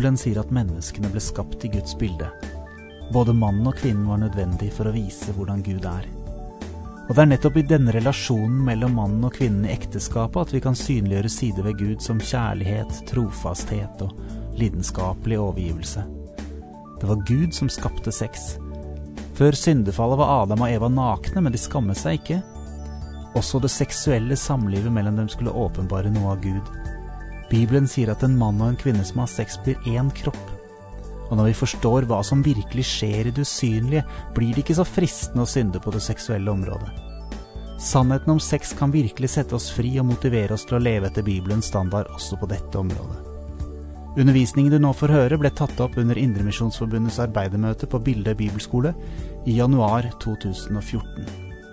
Bibelen sier at menneskene ble skapt i Guds bilde. Både mannen og kvinnen var nødvendig for å vise hvordan Gud er. Og det er nettopp i denne relasjonen mellom mannen og kvinnen i ekteskapet at vi kan synliggjøre sider ved Gud som kjærlighet, trofasthet og lidenskapelig overgivelse. Det var Gud som skapte sex. Før syndefallet var Adam og Eva nakne, men de skammet seg ikke. Også det seksuelle samlivet mellom dem skulle åpenbare noe av Gud. Bibelen sier at en mann og en kvinne som har sex blir én kropp. Og når vi forstår hva som virkelig skjer i det usynlige, blir det ikke så fristende å synde på det seksuelle området. Sannheten om sex kan virkelig sette oss fri og motivere oss til å leve etter Bibelens standard også på dette området. Undervisningen du nå får høre ble tatt opp under Indremisjonsforbundets arbeidermøte på Bildøy Bibelskole i januar 2014.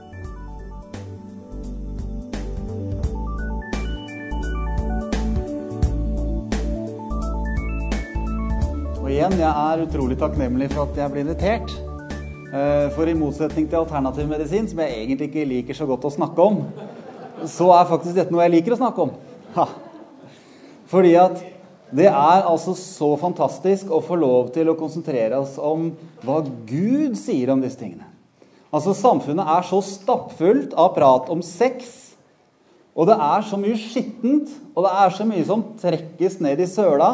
Og igjen, jeg er utrolig takknemlig for at jeg ble invitert. For i motsetning til alternativ medisin, som jeg egentlig ikke liker så godt å snakke om, så er faktisk dette noe jeg liker å snakke om. Ha. Fordi at det er altså så fantastisk å få lov til å konsentrere oss om hva Gud sier om disse tingene. Altså samfunnet er så stappfullt av prat om sex, og det er så mye skittent, og det er så mye som trekkes ned i søla,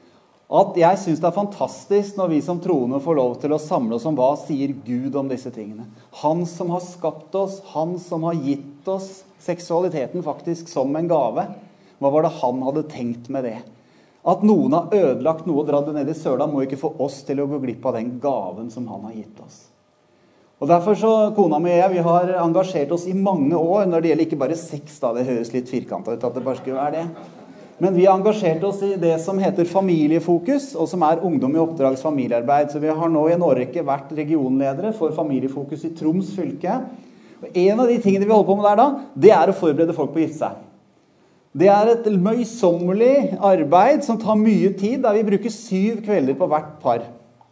at jeg synes det er fantastisk når vi som troende får lov til å samle oss om hva sier Gud om disse tingene. Han som har skapt oss, han som har gitt oss seksualiteten faktisk som en gave. Hva var det han hadde tenkt med det? At noen har ødelagt noe og dratt det ned i søla må ikke få oss til å gå glipp av den gaven som han har gitt oss. Og derfor så, kona mi og jeg, vi har engasjert oss i mange år når det gjelder ikke bare sex, da, det høres litt firkantet ut at det bare skulle være det. Men vi har engasjert oss i det som heter familiefokus, og som er ungdom i oppdrags familiearbeid. Så vi har nå i en årrekke vært regionledere for familiefokus i Troms fylke. Og en av de tingene vi holder på med der da, det er å forberede folk på å gifte seg. Det er et møysommelig arbeid som tar mye tid, der vi bruker 7 kvelder på hvert par.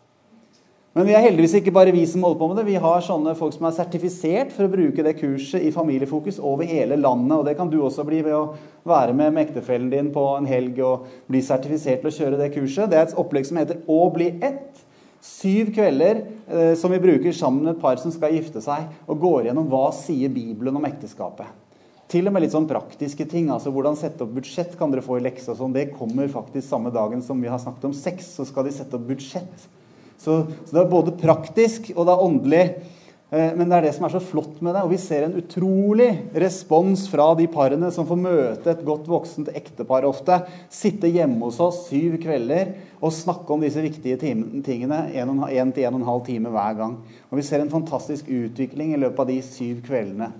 Men vi er heldigvis ikke bare vi som holder på med det. Vi har sånne folk som er sertifisert for å bruke det kurset i familiefokus over hele landet, og det kan du også bli ved å være med ektefellen din på en helg og bli sertifisert til å kjøre det kurset. Det er et opplegg som heter Å bli ett. 7 kvelder som vi bruker sammen med et par som skal gifte seg, og går gjennom hva sier Bibelen om ekteskapet. Til og med litt sånn praktiske ting, altså hvordan sette opp budsjett kan dere få i lekse og sånn. Det kommer faktisk samme dagen som vi har snakket om sex, så skal de sette opp budsjett. Så det er både praktisk og det er åndelig, men det er det som er så flott med det, og vi ser en utrolig respons fra de parene som får møte et godt voksent ektepar ofte, sitte hjemme hos oss 7 kvelder og snakke om disse viktige tingene 1 til 1,5 time hver gang. Og vi ser en fantastisk utvikling i løpet av de 7 kveldene.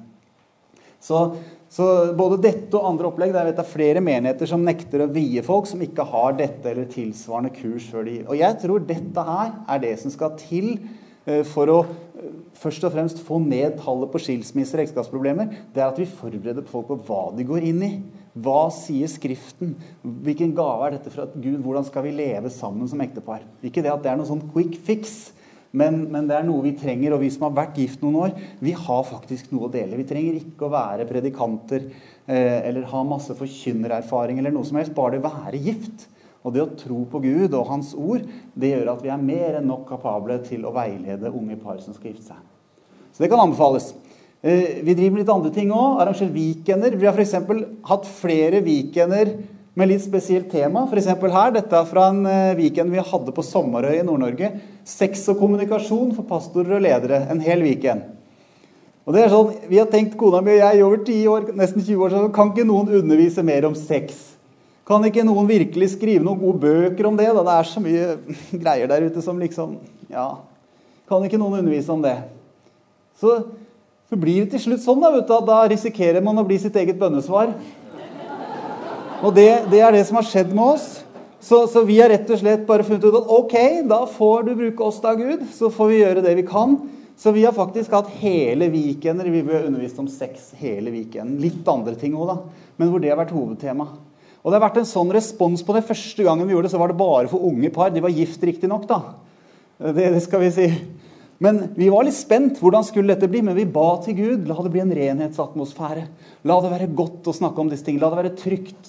Så både dette og andre opplegg, der vet jeg flere menigheter som nekter å vie folk som ikke har dette eller tilsvarende kurs før de. Og jeg tror dette her er det som skal til for å først og fremst få ned tallet på skilsmisser og ekteskapsproblemer. Det er at vi forbereder folk på hva de går inn i. Hva sier Skriften? Hvilken gave er dette fra Gud? Hvordan skal vi leve sammen som ektepar? Ikke det at det er noe sånn quick fix, men det er noe vi trenger, og vi som har vært gift noen år, vi har faktisk noe å dele. Vi trenger ikke å være predikanter, eller ha masse forkynnererfaring, eller noe som helst, bare det være gift. Og det å tro på Gud og hans ord, det gjør at vi er mer enn nok kapable til å veilede unge par som skal gifte seg. Så det kan anbefales. Vi driver med litt andre ting også, arrangerer weekender. Vi har for eksempel hatt flere weekender med litt spesielt tema. For eksempel her, dette er fra en weekend vi hadde på Sommerøy i Nord-Norge. Sex og kommunikasjon for pastorer og ledere, en hel weekend. Og det er sånn, vi har tenkt, kona mi og jeg, i over 10 år, nesten 20 år, så kan ikke noen undervise mer om sex? Kan ikke noen virkelig skrive noen gode bøker om det? Da? Det er så mye greier der ute som liksom, ja, kan ikke noen undervise om det? Så blir det til slutt sånn da risikerer man å bli sitt eget bønnesvar. Og det er det som har skjedd med oss. Så vi har rett og slett bare funnet ut at ok, da får du bruke oss da, Gud, så får vi gjøre det vi kan. Så vi har faktisk hatt hele weekender, vi har undervist om sex hele weekenden. Litt andre ting også da, men hvor det har vært hovedtema. Og det har vært en sånn respons på det. Første gangen vi gjorde det, så var det bare for unge par. De var gift riktig nok da. Det skal vi si. Men vi var litt spent, hvordan skulle dette bli? Men vi ba til Gud, la det bli en renhetsatmosfære. La det være godt å snakke om disse tingene, la det være trygt.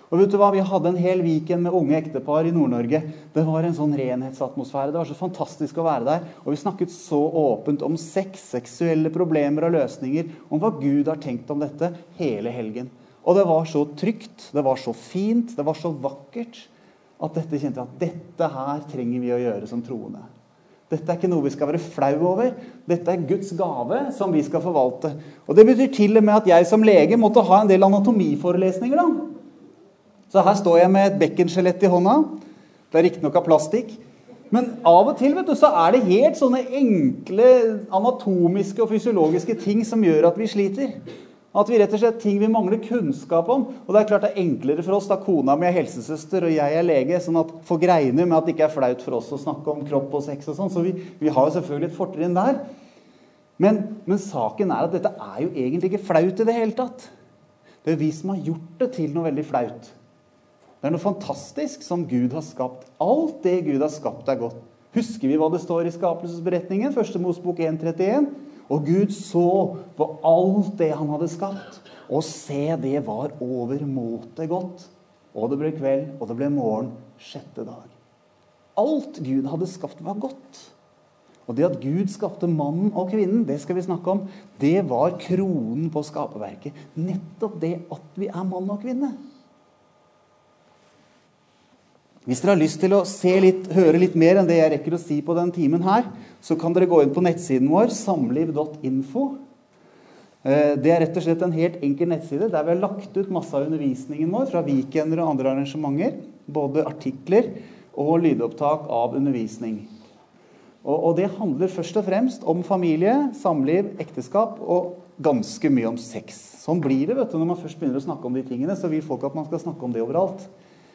Og vet du hva, vi hadde en hel weekend med unge ektepar i Nord-Norge. Det var en sånn renhetsatmosfære, det var så fantastisk å være der. Og vi snakket så åpent om sex, seksuelle problemer og løsninger, om hva Gud har tenkt om dette hele helgen. Og det var så trygt, det var så fint, det var så vakkert, at dette kjente at dette her trenger vi å gjøre som troende. Dette er ikke noe vi skal være flau over, dette er Guds gave som vi skal forvalte. Og det betyr til og med at jeg som lege måtte ha en del anatomiforelesninger da. Så her står jeg med et bekkenskjelett i hånda. Det er riktig nok av plastikk. Men av og til, vet du, så er det helt sånne enkle anatomiske og fysiologiske ting som gjør at vi sliter. At vi rett og slett ting vi mangler kunnskap om. Og det er klart det er enklere for oss da kona mi er helsesøster og jeg er lege, sånn at folk regner med at det ikke er flaut for oss å snakke om kropp og sex og sånn. Så vi har jo selvfølgelig et fortrinn der. Men saken er at dette er jo egentlig ikke flaut i det hele tatt. Det er vi som har gjort det til noe veldig flaut. Det er noe fantastisk som Gud har skapt. Alt det Gud har skapt er godt. Husker vi hva det står i skapelsesberetningen? 1. Mosebok 1:31. Og Gud så på alt det han hadde skapt, og se, det var overmåte godt. Og det ble kveld, og det ble morgen, 6. dag. Alt Gud hadde skapt var godt. Og det at Gud skapte mannen og kvinnen, det skal vi snakke om, det var kronen på skaperverket. Nettopp det at vi er mann og kvinne. Hvis dere har lyst til å høre litt mer enn det jeg rekker å si på den timen her, så kan dere gå inn på nettsiden vår, samliv.info. Det er rett og slett en helt enkel nettside, der vi har lagt ut masse av undervisningen vår, fra weekender og andre arrangementer, både artikler og lydopptak av undervisning. Og det handler først og fremst om familie, samliv, ekteskap og ganske mye om sex. Sånn blir det, vet du, når man først begynner å snakke om de tingene, så vil folk at man skal snakke om det overalt.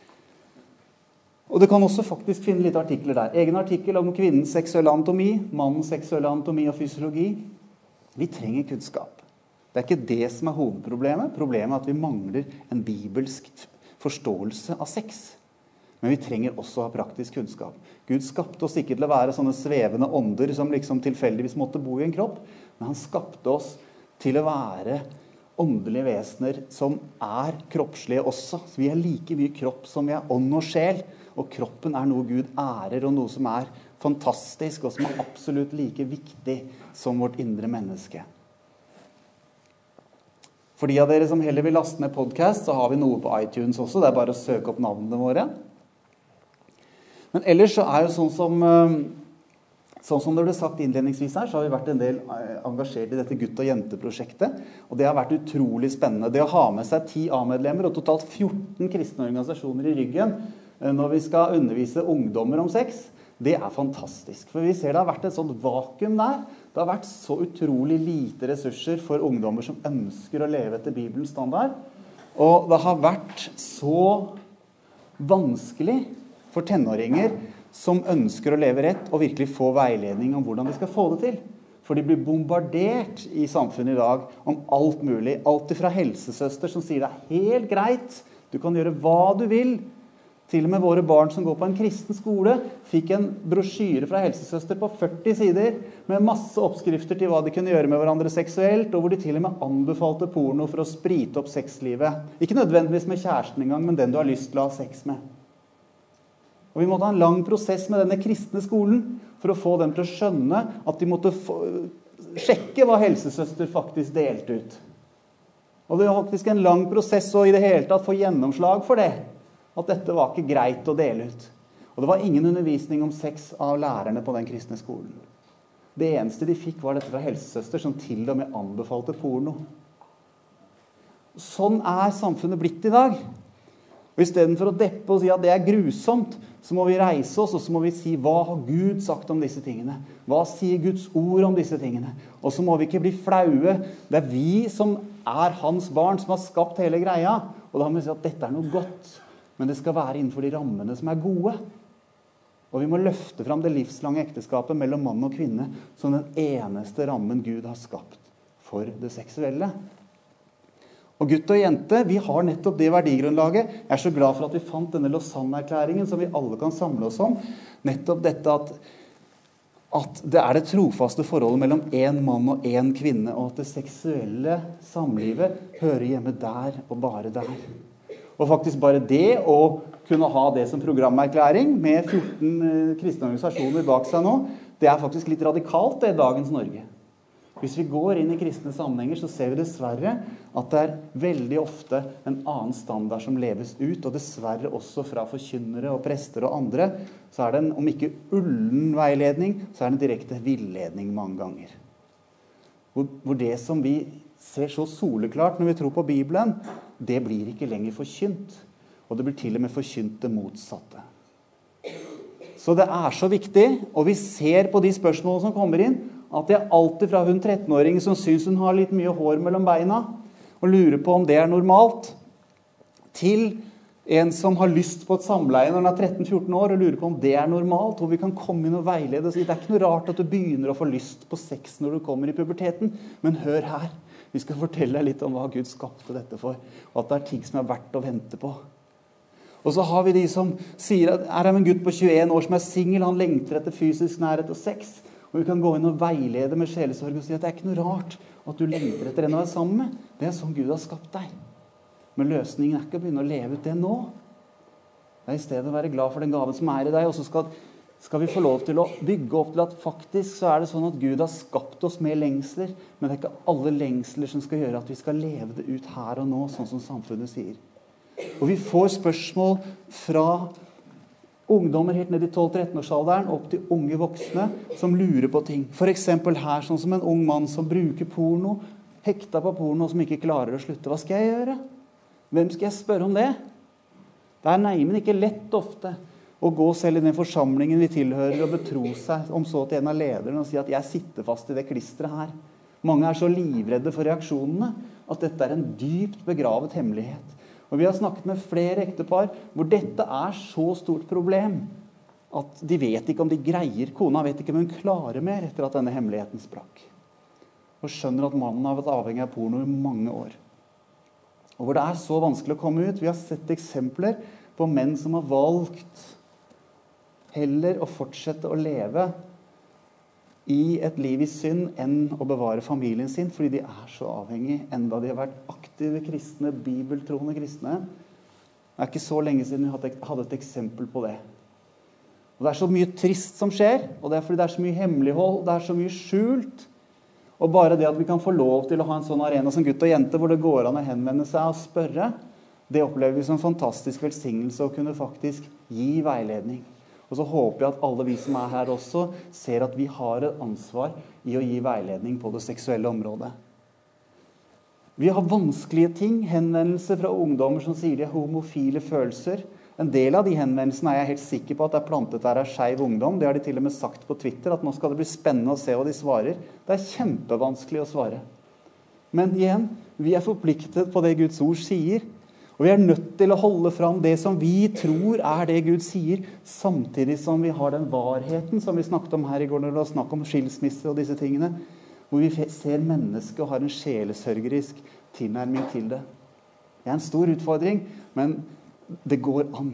Og du kan også faktisk finne litt artikler der. Egen artikkel om kvinnens seksuelle anatomi, mannens seksuelle anatomi og fysiologi. Vi trenger kunnskap. Det er ikke det som er hovedproblemet. Problemet er at vi mangler en bibelsk forståelse av sex. Men vi trenger også å ha praktisk kunnskap. Gud skapte oss ikke til å være sånne svevende ånder som liksom tilfeldigvis måtte bo i en kropp, men han skapte oss til å være åndelige vesener som er kroppslige også. Så vi er like mye kropp som vi er ånd og sjel. Og kroppen er noe Gud ærer, og noe som er fantastisk, og som er absolutt like viktig som vårt indre menneske. For de av dere som heller vil laste ned podcast, så har vi noe på iTunes også. Det er bare å søke opp navnene våre. Men ellers så er jo sånn som det ble sagt innledningsvis her, så har vi vært en del engasjert i dette gutt- og jenteprosjektet. Og det har vært utrolig spennende. Det å ha med seg 10 A-medlemmer og totalt 14 kristne organisasjoner i ryggen når vi skal undervise ungdommer om sex, det er fantastisk. For vi ser det har vært et sånt vakuum der. Det har vært så utrolig lite ressurser for ungdommer som ønsker å leve etter Bibelens standard. Og det har vært så vanskelig for tenåringer som ønsker å leve rett og virkelig få veiledning om hvordan de skal få det til. For de blir bombardert i samfunnet i dag om alt mulig. Alt fra helsesøster som sier det er helt greit, du kan gjøre hva du vil. Til og med våre barn som går på en kristen skole fikk en brosjyre fra helsesøster på 40 sider med masse oppskrifter til hva de kunne gjøre med hverandre seksuelt, og hvor de til og med anbefalte porno for å sprite opp sexlivet. Ikke nødvendigvis med kjæresten engang, men den du har lyst til å ha sex med. Og vi måtte ha en lang prosess med denne kristne skolen for å få dem til å skjønne at de måtte sjekke hva helsesøster faktisk delte ut. Og det var faktisk en lang prosess å i det hele tatt få gjennomslag for det. At dette var ikke greit å dele ut. Og det var ingen undervisning om sex av lærerne på den kristne skolen. Det eneste de fikk var dette fra helsesøster som til og med anbefalte porno. Sånn er samfunnet blitt i dag. Og i stedet for å deppe og si at det er grusomt, så må vi reise oss, og så må vi si hva har Gud sagt om disse tingene? Hva sier Guds ord om disse tingene? Og så må vi ikke bli flaue. Det er vi som er hans barn, som har skapt hele greia. Og da må vi si at dette er noe godt. Men det skal være innenfor de rammene som er gode. Og vi må løfte fram det livslange ekteskapet mellom mann og kvinne som den eneste rammen Gud har skapt for det seksuelle. Og gutt og jente, vi har nettopp det verdigrunnlaget. Jeg er så glad for at vi fant denne Lausanne-erklæringen som vi alle kan samle oss om. Nettopp dette at det er det trofaste forholdet mellom en mann og en kvinne, og at det seksuelle samlivet hører hjemme der og bare der. Og faktisk bare det å kunne ha det som programerklæring med 14 kristne organisasjoner bak seg nå, det faktisk litt radikalt det i dagens Norge. Hvis vi går inn i kristne sammenhenger, så ser vi dessverre at det veldig ofte en annen standard som leves ut, og dessverre også fra forkynnere og prester og andre, så det om ikke ullen veiledning, så det en direkte villedning mange ganger. Hvor det som vi ser så soleklart når vi tror på Bibelen, det blir ikke lenger forkynt, og det blir til og med forkynt det motsatte. Så det så viktig, og vi ser på de spørsmålene som kommer inn, at det alltid fra hun 13-åringen som synes hun har litt mye hår mellom beina, og lurer på om det normalt, til en som har lyst på et samleie når han 13-14 år, og lurer på om det normalt, hvor vi kan komme inn og veilede og si, det ikke noe rart at du begynner å få lyst på sex når du kommer i puberteten, men hør her, vi skal fortelle deg litt om hva Gud skapte dette for, og at det ting som verdt å vente på. Og så har vi de som sier at det en gutt på 21 år som single, han lengter etter fysisk nærhet og sex, og vi kan gå inn og veilede med sjelesorg og si at det ikke noe rart at du lengter etter en å være sammen med. Det sånn Gud har skapt deg. Men løsningen ikke å begynne å leve ut det nå. Det I stedet å være glad for den gaven som I deg, og så skal vi få lov til å bygge opp til at faktisk så det sånn at Gud har skapt oss med lengsler, men det ikke alle lengsler som skal gjøre at vi skal leve det ut her og nå, sånn som samfunnet sier. Og vi får spørsmål fra ungdommer helt ned I 12-13-årsalderen opp til unge voksne som lurer på ting. For eksempel her, sånn som en ung mann som bruker porno, hekta på porno, som ikke klarer å slutte. Hva skal jeg gjøre? Hvem skal jeg spørre om det? Det neimen ikke lett ofte å gå selv I den forsamlingen vi tilhører og betro seg om så til en av lederne og si at jeg sitter fast I det klistret her. Mange så livredde for reaksjonene at dette en dypt begravet hemmelighet. Og vi har snakket med flere ektepar hvor dette så stort problem at de vet ikke om de greier, kona vet ikke om hun klarer mer etter at denne hemmeligheten sprakk. Og skjønner at mannen har vært avhengig av porno I mange år. Og hvor det så vanskelig å komme ut. Vi har sett eksempler på menn som har valgt heller å fortsette å leve I et liv I synd enn å bevare familien sin, fordi de så avhengige, enda de har vært aktive kristne, bibeltroende kristne. Det ikke så lenge siden vi hadde et eksempel på det. Og det så mye trist som skjer, og det fordi det så mye hemmelighold, det så mye skjult. Og bare det at vi kan få lov til å ha en sånn arena som gutt og jente, hvor det går an å henvende seg og spørre, det opplever vi som en fantastisk velsignelse å kunne faktisk gi veiledning. Og så håper jeg at alle vi som her også ser at vi har et ansvar I å gi veiledning på det seksuelle området. Vi har vanskelige ting, henvendelser fra ungdommer som sier de har homofile følelser. En del av de henvendelsene jeg helt sikker på at det plantet der skeiv ungdom. Det har de til og med sagt på Twitter, at nå skal det bli spennende å se hva de svarer. Det kjempevanskelig å svare. Men igjen, vi forpliktet på det Guds ord sier. Og vi nødt til å holde fram det som vi tror det Gud sier, samtidig som vi har den varheten som vi snakket om her I går når det var snakk om skilsmisse og disse tingene, hvor vi ser mennesket og har en sjelesørgerisk tilnærming til det. Det en stor utfordring, men det går an.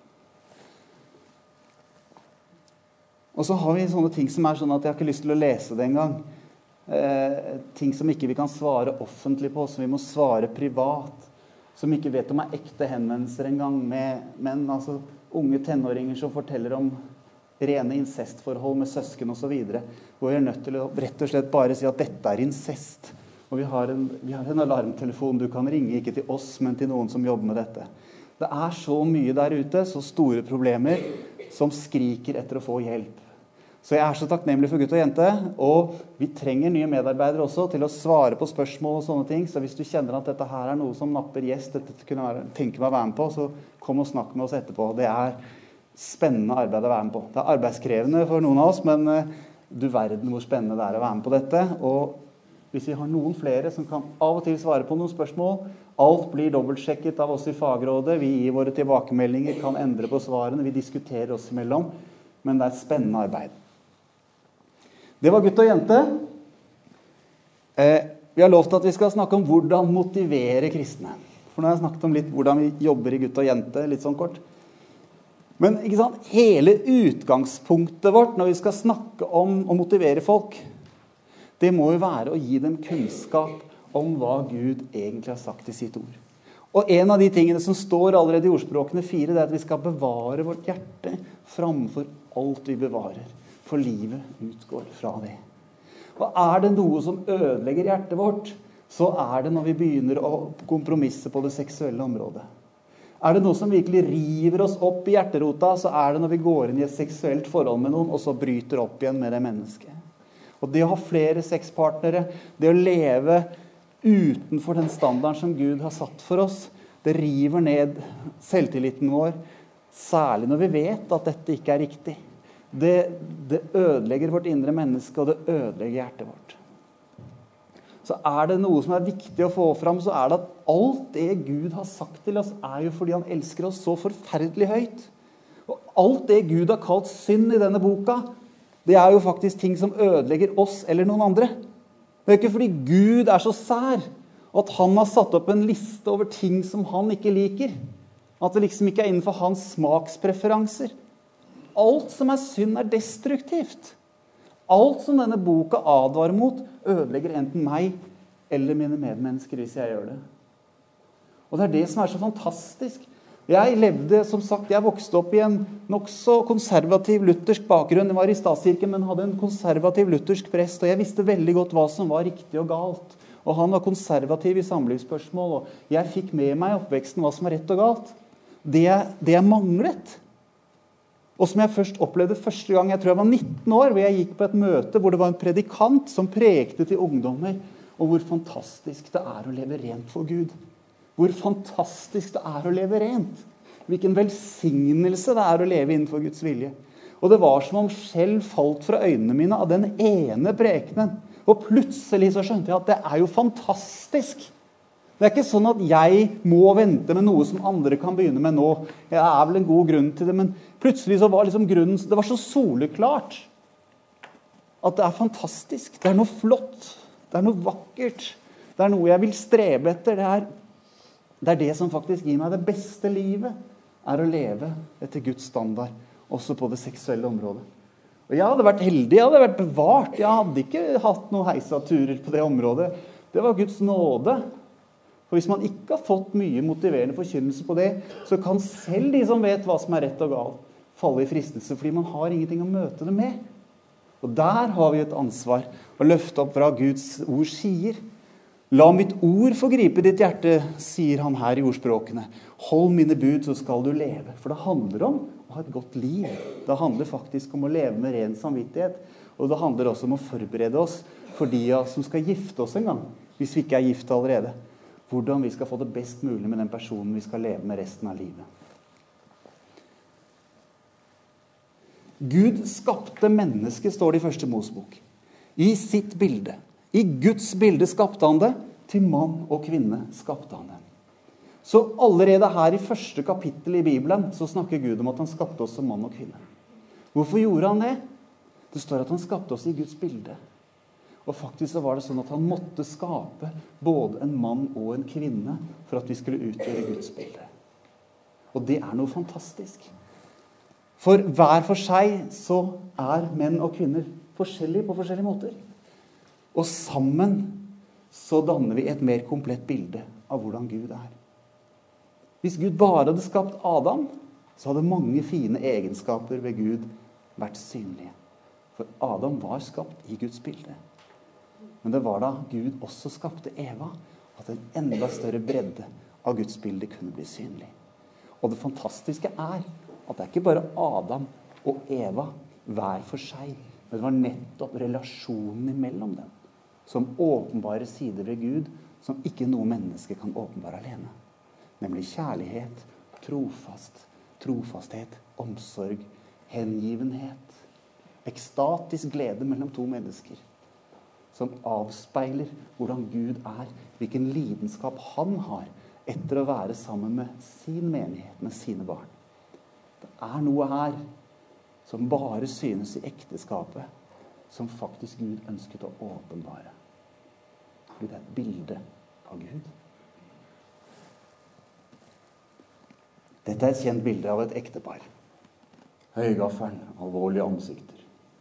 Og så har vi sånne ting som sånn at jeg har ikke lyst til å lese det en gang. Ting som ikke vi kan svare offentlig på, som vi må svare privat. Som ikke vet om ekte henvendelser en gang, men altså unge tenåringer som forteller om rene incestforhold med søsken og så videre, hvor vi nødt til å rett og slett bare si at dette incest. Og vi har en alarmtelefon, du kan ringe ikke til oss, men til noen som jobber med dette. Det så mye der ute, så store problemer, som skriker etter å få hjelp. Så jeg så takknemlig for gutt og jente, og vi trenger nye medarbeidere også til å svare på spørsmål og sånne ting, så hvis du kjenner at dette her noe som napper gjest, dette kunne tenke meg å være med på, så kom og snakk med oss etterpå. Det spennende arbeid å være med på. Det arbeidskrevende for noen av oss, men du verden hvor spennende det å være med på dette, og hvis vi har noen flere som kan av og til svare på noen spørsmål, alt blir dobbeltsjekket av oss I fagrådet, vi gir våre tilbakemeldinger, kan endre på svarene, vi diskuterer oss imellom, men det et spennende arbeid. Det var gutt og jente. Vi har lovt at vi skal snakke om hvordan motivere kristne. For nå har jeg snakket om litt hvordan vi jobber I gutt og jente, litt sånn kort. Men ikke sant? Hele utgangspunktet vårt når vi skal snakke om å motivere folk, det må jo være å gi dem kunnskap om hva Gud egentlig har sagt I sitt ord. Og en av de tingene som står allerede i ordspråkene 4, det er at vi skal bevare vårt hjerte framfor alt vi bevarer. For livet utgår fra det. Og er det noe som ødelegger hjertet vårt, så er det når vi begynner å kompromisse på det seksuelle området. Er det noe som virkelig river oss opp i hjerterota, så er det når vi går inn i et seksuelt forhold med noen, og så bryter opp igjen med det mennesket. Og det å ha flere sexpartnere, det å leve utenfor den standarden som Gud har satt for oss, det river ned selvtilliten vår, særlig når vi vet at dette ikke er riktig. Det ødelegger vårt indre menneske, og det ødelegger hjertet vårt. Så er det noe som er viktig å få fram, så er det at alt det Gud har sagt til oss er jo fordi han elsker oss så forferdelig høyt. Og alt det Gud har kalt synd i denne boka, det er jo faktisk ting som ødelegger oss eller noen andre. Det er ikke fordi Gud er så sær, at han har satt opp en liste over ting som han ikke liker. At det liksom ikke er innenfor hans smakspreferanser. Alt som er synd er destruktivt. Alt som denne boka advarer mot, ødelegger enten meg eller mine medmennesker hvis jeg gjør det. Og det er det som er så fantastisk. Jeg vokste opp i en nokså konservativ luthersk bakgrunn. Jeg var i statskirken, men hadde en konservativ luthersk prest, og jeg visste veldig godt hva som var riktig og galt. Og han var konservativ i samlivsspørsmål, og jeg fikk med meg i oppveksten hva som var rett og galt. Det jeg manglet, og som jeg først opplevde første gang, jeg tror jeg var 19 år, hvor jeg gikk på et møte hvor det var en predikant som prekte til ungdommer, og hvor fantastisk det er å leve rent for Gud. Hvor fantastisk det er å leve rent. Hvilken velsignelse det er å leve innenfor Guds vilje. Og det var som om skjell falt fra øynene mine av den ene prekenen. Og plutselig så skjønte jeg at det er jo fantastisk. Det er ikke sånn at jeg må vente med noe som andre kan begynne med nå. Jeg er vel en god grunn til det, men plutselig så var liksom grunnen, det var så soleklart at det er fantastisk. Det er noe flott. Det er noe vakkert. Det er noe jeg vil strebe etter. Det er det som faktisk gir meg det beste livet, er å leve etter Guds standard, også på det seksuelle området. Og jeg hadde vært heldig, jeg hadde vært bevart. Jeg hadde ikke hatt noen heisaturer på det området. Det var Guds nåde. For hvis man ikke har fått mye motiverende forkynnelse på det, så kan selv de som vet hva som er rett og galt, falle i fristelse, fordi man har ingenting å møte det med. Og der har vi et ansvar å løfte opp fra Guds ord sier. La mitt ord få gripe ditt hjerte, sier han her i ordspråkene. Hold mine bud, så skal du leve. For det handler om å ha et godt liv. Det handler faktisk om å leve med ren samvittighet. Og det handler også om å forberede oss for de som skal gifte oss en gang, hvis vi ikke er gift allerede. Hvordan vi skal få det best mulig med den personen vi skal leve med resten av livet. Gud skapte mennesket, står det i første Mosebok. I sitt bilde. I Guds bilde skapte han det. Til mann og kvinne skapte han det. Så allerede her i første kapittel i Bibelen så snakker Gud om at han skapte oss som mann og kvinne. Hvorfor gjorde han det? Det står at han skapte oss i Guds bilde. Og faktisk så var det sånn at han måtte skape både en mann og en kvinne for at vi skulle utgjøre Guds bilde. Og det er noe fantastisk. For hver for seg så er menn og kvinner forskjellige på forskjellige måter. Og sammen så danner vi et mer komplett bilde av hvordan Gud er. Hvis Gud bare hadde skapt Adam, så hadde mange fine egenskaper ved Gud vært synlige. For Adam var skapt i Guds bilde. Men det var da Gud også skapte Eva, at en enda større bredde av Guds bilde kunne bli synlig. Og det fantastiske er at det er ikke bare Adam og Eva hver for seg, men det var nettopp relasjonen imellom dem, som åpenbare sider ved Gud, som ikke noe menneske kan åpenbare alene. Nemlig kjærlighet, trofasthet, omsorg, hengivenhet, ekstatisk glede mellom to mennesker, som avspeiler hvordan Gud er, hvilken lidenskap han har etter å være sammen med sin menighet, med sine barn. Det er noe her som bare synes i ekteskapet, som faktisk Gud ønsket å åpenbare. Fordi det er et bilde av Gud. Dette er et kjent bilde av et ektepar. Høygaffelen, alvorlige ansikter.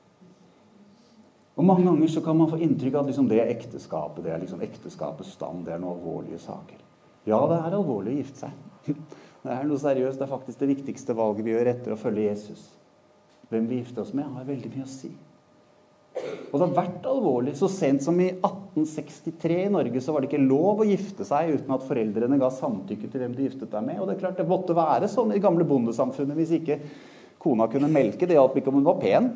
Og mange ganger så kan man få inntrykk av at liksom det er ekteskapet, det er liksom ekteskapets stand, det er noen alvorlige saker. Ja, det er alvorlig å gifte seg. Det er noe seriøst. Det er faktisk det viktigste valget vi gjør etter å følge Jesus. Hvem vi gifter oss med har veldig mye å si. Og det har vært alvorlig. Så sent som i 1863 i Norge så var det ikke lov å gifte seg uten at foreldrene ga samtykke til hvem de giftet deg med. Og det er klart det måtte være sånn i gamle bondesamfunnet hvis ikke kona kunne melke. Det hjalp ikke om hun var pen.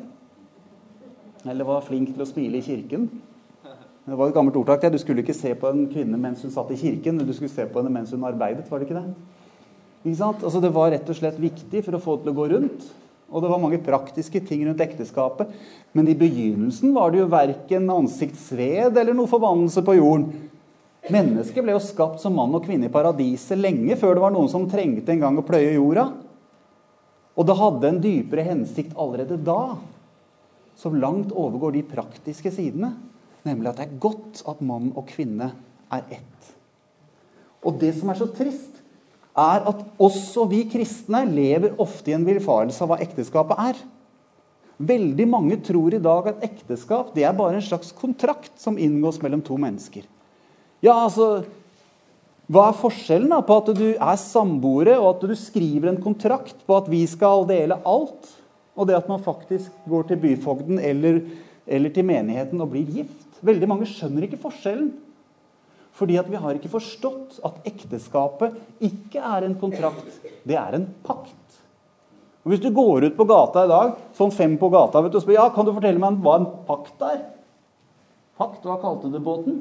Eller var flink til å smile i kirken. Det var et gammelt ordtak. Du skulle ikke se på en kvinne mens hun satt i kirken, men du skulle se på henne mens hun arbeidet, var det ikke det? Ikke sant? Altså det var rett og slett viktig for å få det til å gå rundt. Og det var mange praktiske ting rundt ekteskapet. Men i begynnelsen var det jo hverken ansiktsved eller noe forbannelse på jorden. Mennesket ble jo skapt som mann og kvinne i paradiset lenge før det var noen som trengte en gang å pløye jorda. Og det hadde en dypere hensikt allerede da, som langt overgår de praktiske sidene. Nemlig at det er godt at mann og kvinne er ett. Og det som er så trist, er at også vi kristne lever ofte i en villfarelse av hva ekteskapet er. Veldig mange tror i dag at ekteskap, det er bare en slags kontrakt som inngås mellom to mennesker. Ja, altså, hva er forskjellen da på at du er samboere og at du skriver en kontrakt på at vi skal dele alt, og det at man faktisk går til byfogden eller til menigheten og blir gift? Veldig mange skjønner ikke forskjellen. Fordi at vi har ikke forstått at ekteskapet ikke er en kontrakt, det er en pakt. Og hvis du går ut på gata i dag, sånn 5 på gata, vet du, og spør, ja, kan du fortelle meg hva en pakt er? Pakt, hva kalte du båten?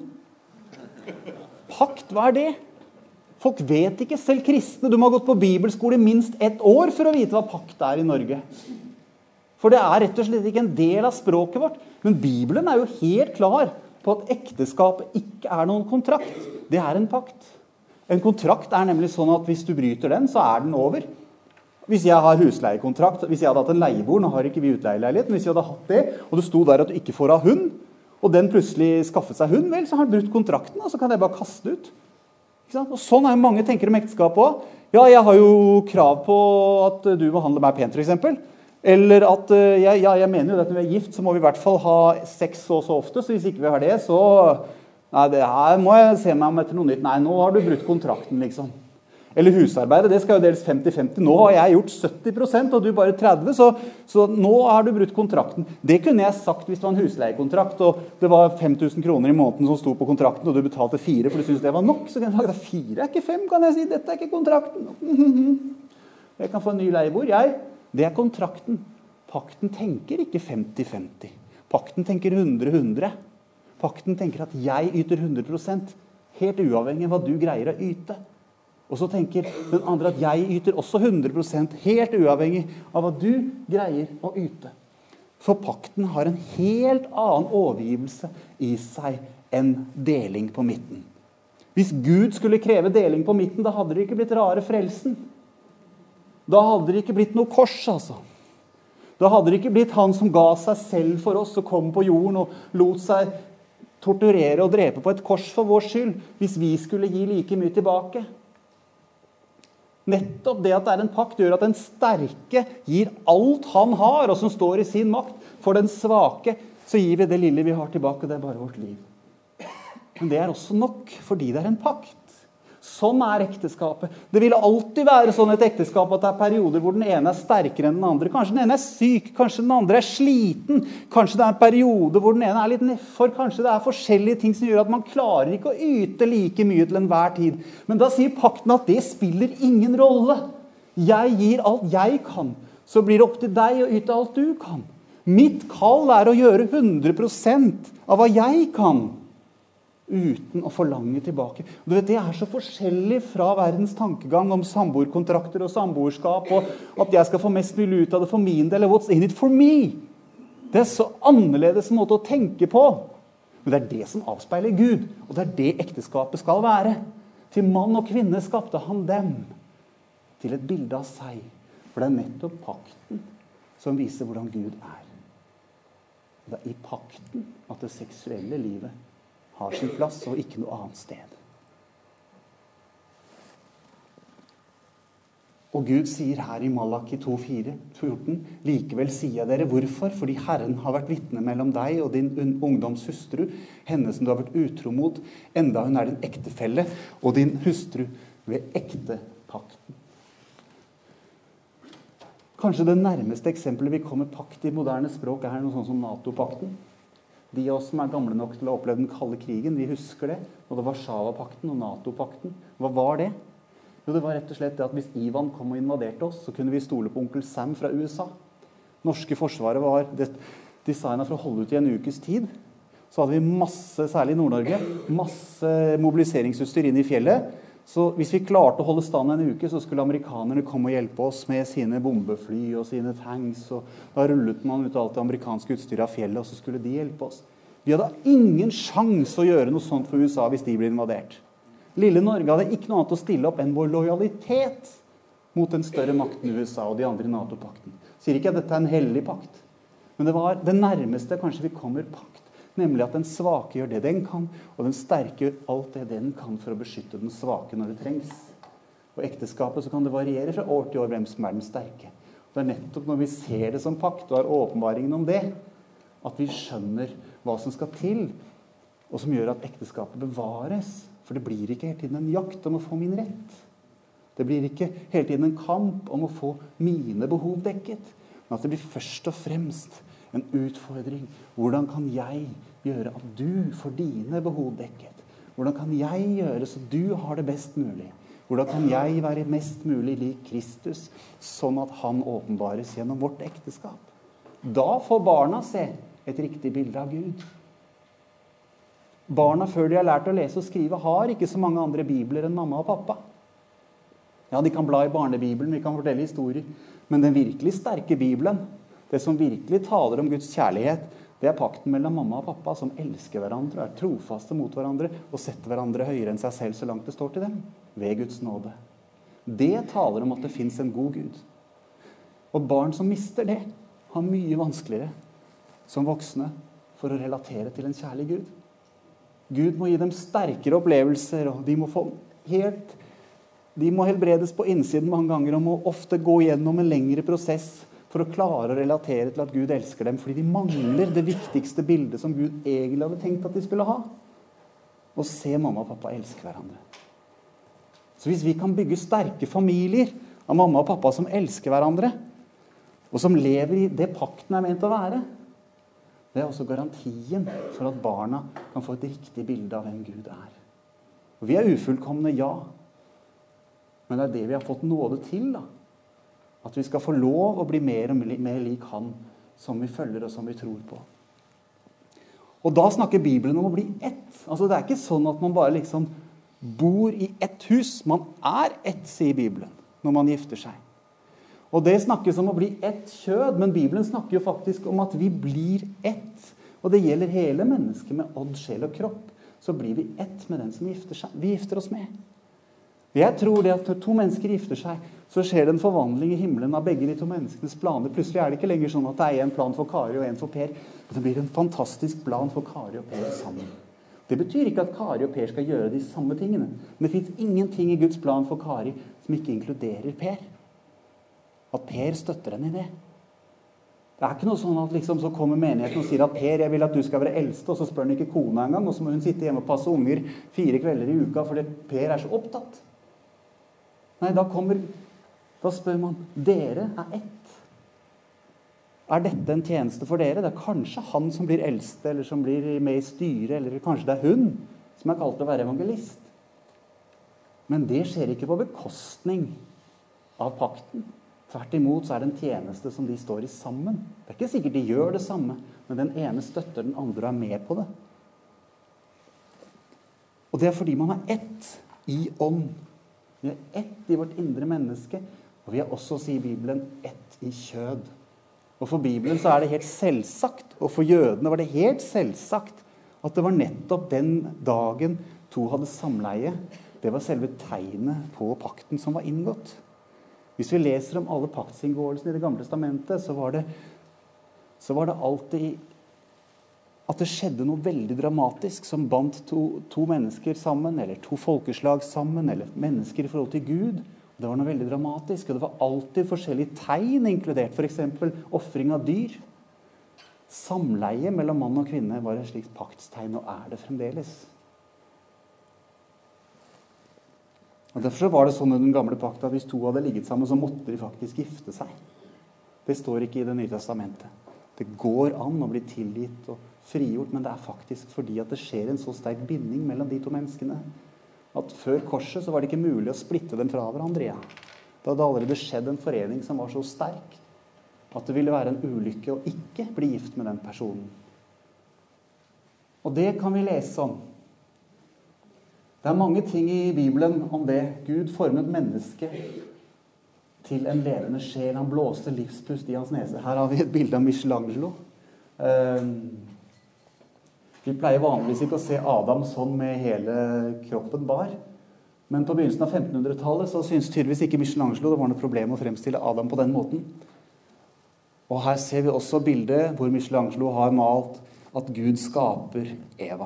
Pakt, hva er det? Folk vet ikke, selv kristne. Du må ha gått på bibelskole i minst 1 år for å vite hva pakt er i Norge. For det er rett og slett ikke en del av språket vårt. Men Bibelen er jo helt klar på at ekteskapet ikke er noen kontrakt. Det er en pakt. En kontrakt er nemlig sånn at hvis du bryter den, så er den over. Hvis jeg har husleiekontrakt, hvis jeg hadde hatt en leieboer, nå har ikke vi utleieleilighet, men hvis jeg hadde hatt det, og det sto der at du ikke får ha hund, og den plutselig skaffet seg hund, vel, så har han brutt kontrakten, og så kan jeg bare kaste ut. Ikke sant? Og sånn er jo mange tenker om ekteskap også. Ja, jeg har jo krav på at du behandler meg pent, for eksempel. Eller at, jeg mener jo at når vi er gift, så må vi i hvert fall ha sex så ofte, så hvis ikke vi har det, så, nei, det her må jeg se meg om etter noe nytt. Nei, nå har du brutt kontrakten, liksom. Eller husarbeidet, det skal jo deles 50-50. Nå har jeg gjort 70%, og du bare 30%, så nå har du brutt kontrakten. Det kunne jeg sagt hvis det var en husleiekontrakt, og det var 5 000 kroner i måneden som sto på kontrakten, og du betalte 4, for du synes det var nok. Så kan jeg sagt, 4 er ikke 5, kan jeg si. Dette er ikke kontrakten. Jeg kan få en ny leieboer, Det er kontrakten. Pakten tenker ikke 50-50. Pakten tenker 100-100. Pakten tenker at jeg yter 100%, helt uavhengig av hva du greier å yte. Og så tenker den andre at jeg yter også 100%, helt uavhengig av hva du greier å yte. For pakten har en helt annen overgivelse i seg enn deling på midten. Hvis Gud skulle kreve deling på midten, da hadde det ikke blitt rare frelsen. Da hadde det ikke blitt noe kors, altså. Da hadde det ikke blitt han som ga seg selv for oss og kom på jorden og lot seg torturere og drepe på et kors for vår skyld, hvis vi skulle gi like mye tilbake. Nettopp det at det er en pakt gjør at den sterke gir alt han har, og som står i sin makt. For den svake så gir vi det lille vi har tilbake, det er bare vårt liv. Men det er også nok, fordi det er en pakt. Sånn er ekteskapet. Det vil alltid være sånn et ekteskap at det er perioder hvor den ene er sterkere enn den andre. Kanskje den ene er syk, kanskje den andre er sliten. Kanskje det er en periode hvor den ene er litt nedfor. Kanskje det er forskjellige ting som gjør at man klarer ikke å yte like mye til enhver tid. Men da sier pakten at det spiller ingen rolle. Jeg gir alt jeg kan, så blir det opp til deg å yte alt du kan. Mitt kall er å gjøre 100% av hva jeg kan, uten å forlange tilbake. Du vet, det er så forskjellig fra verdens tankegang om samboerkontrakter og samboerskap, og at jeg skal få mest mulig ut av det for min del, what's in it for me? Det er så annerledes måte å tenke på. Men det er det som avspeiler Gud, og det er det ekteskapet skal være. Til mann og kvinne skapte han dem til et bilde av seg, for det er nettopp pakten som viser hvordan Gud er. Det er i pakten at det seksuelle livet har sin plass, og ikke noe annet sted. Og Gud sier her i Malaki 2:14, likevel sier jeg dere hvorfor, fordi Herren har vært vitne mellom deg og din ungdoms hustru, henne som du har vært utro mot, enda hun er din ektefelle, og din hustru ved ektepakten. Kanskje det nærmeste eksempelet vi kommer pakt i moderne språk er noe sånn som NATO-pakten. De av oss som er gamle nok til å ha opplevd den kalde krigen, vi husker det, og det var Warszava-pakten og NATO-pakten. Hva var det? Jo, det var rett og slett det at hvis Ivan kom og invaderte oss, så kunne vi stole på onkel Sam fra USA. Norske forsvaret var designet for å holde ut i en ukes tid. Så hadde vi masse, særlig i Nord-Norge, masse mobiliseringsutstyr inn i fjellet. Så hvis vi klarte å holde stand en uke, så skulle amerikanerne komme og hjelpe oss med sine bombefly og sine tanks. Og da rullet man ut alt det amerikanske utstyret av fjellet, og så skulle de hjelpe oss. Vi hadde ingen sjans å gjøre noe sånt for USA hvis de ble invadert. Lille Norge hadde ikke noe annet å stille opp enn vår lojalitet mot den større makten USA og de andre i NATO-pakten. Sier ikke at dette er en hellig pakt, men det var det nærmeste kanskje vi kommer pakt, nemlig at den svake gjør det den kan, og den sterke gjør alt det den kan for å beskytte den svake når det trengs. Og i ekteskapet så kan det variere fra år til år hvem som er den sterke. Det er nettopp når vi ser det som pakt og har åpenbaringen om det, at vi skjønner hva som skal til, og som gjør at ekteskapet bevares. For det blir ikke hele tiden en jakt om å få min rett. Det blir ikke hele tiden en kamp om å få mine behov dekket. Men at det blir først og fremst en utfordring. Hvordan kan jeg gjøre at du får dine behov dekket? Hvordan kan jeg gjøre så du har det best mulig? Hvordan kan jeg være mest mulig lik Kristus, sånn at han åpenbares gjennom vårt ekteskap? Da får barna se et riktig bilde av Gud. Barna, før de har lært å lese og skrive, har ikke så mange andre bibler enn mamma og pappa. Ja, de kan bla i barnebibelen, vi kan fortelle historier. Men den virkelig sterke bibelen, det som virkelig taler om Guds kjærlighet, det er pakten mellom mamma og pappa som elsker hverandre, er trofaste mot hverandre og setter hverandre høyere enn seg selv så langt det står til dem, ved Guds nåde. Det taler om at det finnes en god Gud. Og barn som mister det, har mye vanskeligere som voksne for å relatere til en kjærlig Gud. Gud må gi dem sterkere opplevelser, og de må helbredes på innsiden mange ganger, og må ofte gå gjennom en lengre prosess for å klare å relatere til at Gud elsker dem, fordi de mangler det viktigste bildet som Gud egentlig hadde tenkt at de skulle ha. Å se mamma og pappa elske hverandre. Så hvis vi kan bygge sterke familier av mamma og pappa som elsker hverandre, og som lever i det pakten er ment å være, det er også garantien for at barna kan få et riktig bilde av hvem Gud er. Og vi er ufullkomne, ja. Men det er det vi har fått nåde til, da. At vi skal få lov å bli mer og mer lik han som vi følger og som vi tror på. Og da snakker Bibelen om å bli ett. Altså det er ikke sånn at man bare liksom bor i ett hus. Man er ett, sier Bibelen, når man gifter seg. Og det snakkes om å bli ett kjød, men Bibelen snakker jo faktisk om at vi blir ett. Og det gjelder hele mennesket med ånd, sjel og kropp. Så blir vi ett med den som vi gifter oss med. Jeg tror det at når to mennesker gifter seg, så skjer det en forvandling i himmelen av begge de to menneskenes planer. Plutselig er det ikke lenger sånn at det er en plan for Kari og en for Per. Det blir en fantastisk plan for Kari og Per sammen. Det betyr ikke at Kari og Per skal gjøre de samme tingene. Men det finnes ingenting i Guds plan for Kari som ikke inkluderer Per. At Per støtter henne i det. Det er ikke noe sånn at liksom, så kommer menigheten og sier at Per, jeg vil at du skal være eldste, og så spør han ikke kona en gang, og så må hun sitte hjemme og passe unger 4 kvelder i uka, fordi Per er så opptatt. Nei, da spør man, dere er ett. Er dette en tjeneste for dere? Det er kanskje han som blir eldste, eller som blir med i styret, eller kanskje det er hun som er kalt til å være evangelist. Men det skjer ikke på bekostning av pakten. Tvert imot så er det en tjeneste som de står i sammen. Det er ikke sikkert de gjør det samme, men den ene støtter den andre og er med på det. Og det er fordi man er ett i ånd. Vi er ett i vårt indre menneske, og vi er også, sier Bibelen, ett i kjød. Og for Bibelen så er det helt selvsagt, og for jødene var det helt selvsagt, at det var nettopp den dagen to hadde samleie. Det var selve tegnet på pakten som var inngått. Hvis vi leser om alle paktsinngåelsene i Det gamle testamentet, så var det alltid at det skjedde noe veldig dramatisk som bandt to mennesker sammen, eller to folkeslag sammen, eller mennesker i forhold til Gud. Det var noe veldig dramatisk, og det var alltid forskjellige tegn inkludert. For eksempel offring av dyr. Samleie mellom mann og kvinne var et slikt paktstegn, og det fremdeles. Og derfor var det sånn i den gamle pakta at hvis to hadde ligget sammen, så måtte de faktisk gifte seg. Det står ikke i Det nye testamentet. Det går an å bli tilgitt og frigjort, men det faktisk fordi at det skjer en så sterk binding mellom de to menneskene, at før korset så var det ikke mulig å splitte dem fra hverandre igjen. Det hadde allerede skjedd en forening som var så sterk at det ville være en ulykke å ikke bli gift med den personen. Og det kan vi lese om. Det er mange ting i Bibelen om det. Gud formet mennesket til en levende sjel. Han blåste livspust i hans nese. Her har vi et bilde av Michelangelo. Vi pleier vanligvis ikke å se Adam sånn med hele kroppen bar. Men på begynnelsen av 1500-tallet så synes tydeligvis ikke Michelangelo det var noe problem å fremstille Adam på den måten. Og her ser vi også bildet hvor Michelangelo har malt at Gud skaper Eva.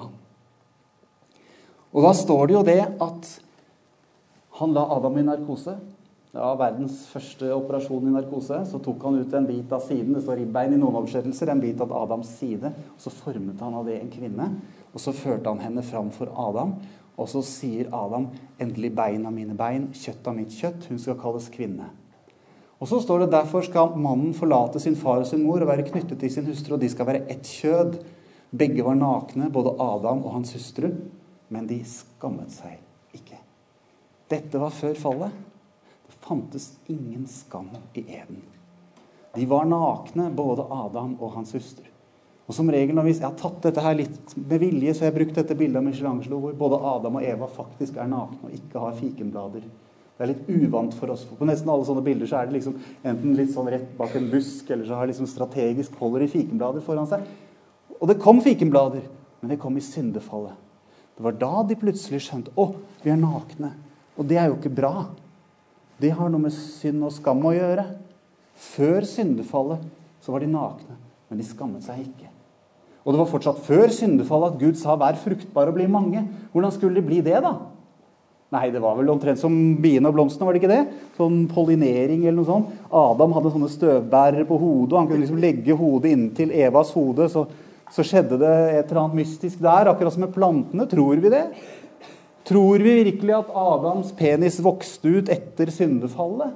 Og da står det jo det at han la Adam i narkose. Det var verdens første operasjon i narkose. Så tok han ut en bit av siden, det står ribbein i noen oversettelser, en bit av Adams side. Og så formet han av det en kvinne, og så førte han henne fram for Adam. Og så sier Adam, endelig bein av mine bein, kjøtt av mitt kjøtt, hun skal kalles kvinne. Og så står det, derfor skal mannen forlate sin far og sin mor og være knyttet til sin hustru, og de skal være ett kjød. Begge var nakne, både Adam og hans hustru, men de skammet seg ikke. Dette var før fallet. Det fantes ingen skam i Eden. De var nakne, både Adam og hans hustru. Og som regel, når jeg har tatt dette her litt med vilje, så har jeg brukt dette bildet av Michelangelo, hvor både Adam og Eva faktisk er nakne og ikke har fikenblader. Det er litt uvant for oss. På nesten alle sånne bilder så er det liksom enten litt sånn rett bak en busk, eller så har liksom strategisk holder i fikenblader foran seg. Og det kom fikenblader, men det kom i syndefallet. Det var da de plutselig skjønte, vi er nakne. Og det er jo ikke bra. Det har noe med synd og skam å gjøre. Før syndefallet så var de nakne, men de skammet seg ikke. Og det var fortsatt før syndefallet at Gud sa, vær fruktbar og bli mange. Hvordan skulle de bli det da? Nei, det var vel omtrent som biene og blomstene, var det ikke det? Sånn pollinering eller noe sånt. Adam hadde sånne støvbærere på hodet, og han kunne liksom legge hodet inntil Evas hode, så skjedde det et eller annet mystisk der, akkurat som med plantene. Tror vi det? Tror vi virkelig at Adams penis vokste ut etter syndefallet?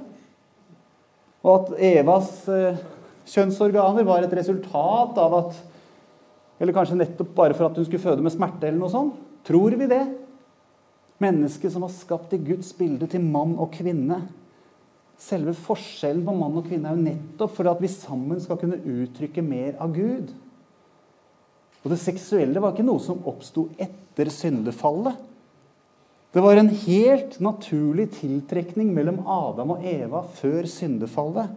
Og at Evas kjønnsorganer var et resultat av at, eller kanskje nettopp bare for at hun skulle føde med smerte eller noe sånt? Tror vi det? Mennesket som var skapt i Guds bilde til mann og kvinne. Selve forskjellen på mann og kvinne er jo nettopp for at vi sammen skal kunne uttrykke mer av Gud. Og det seksuelle var ikke noe som oppstod etter syndefallet. Det var en helt naturlig tiltrekning mellom Adam og Eva før syndefallet.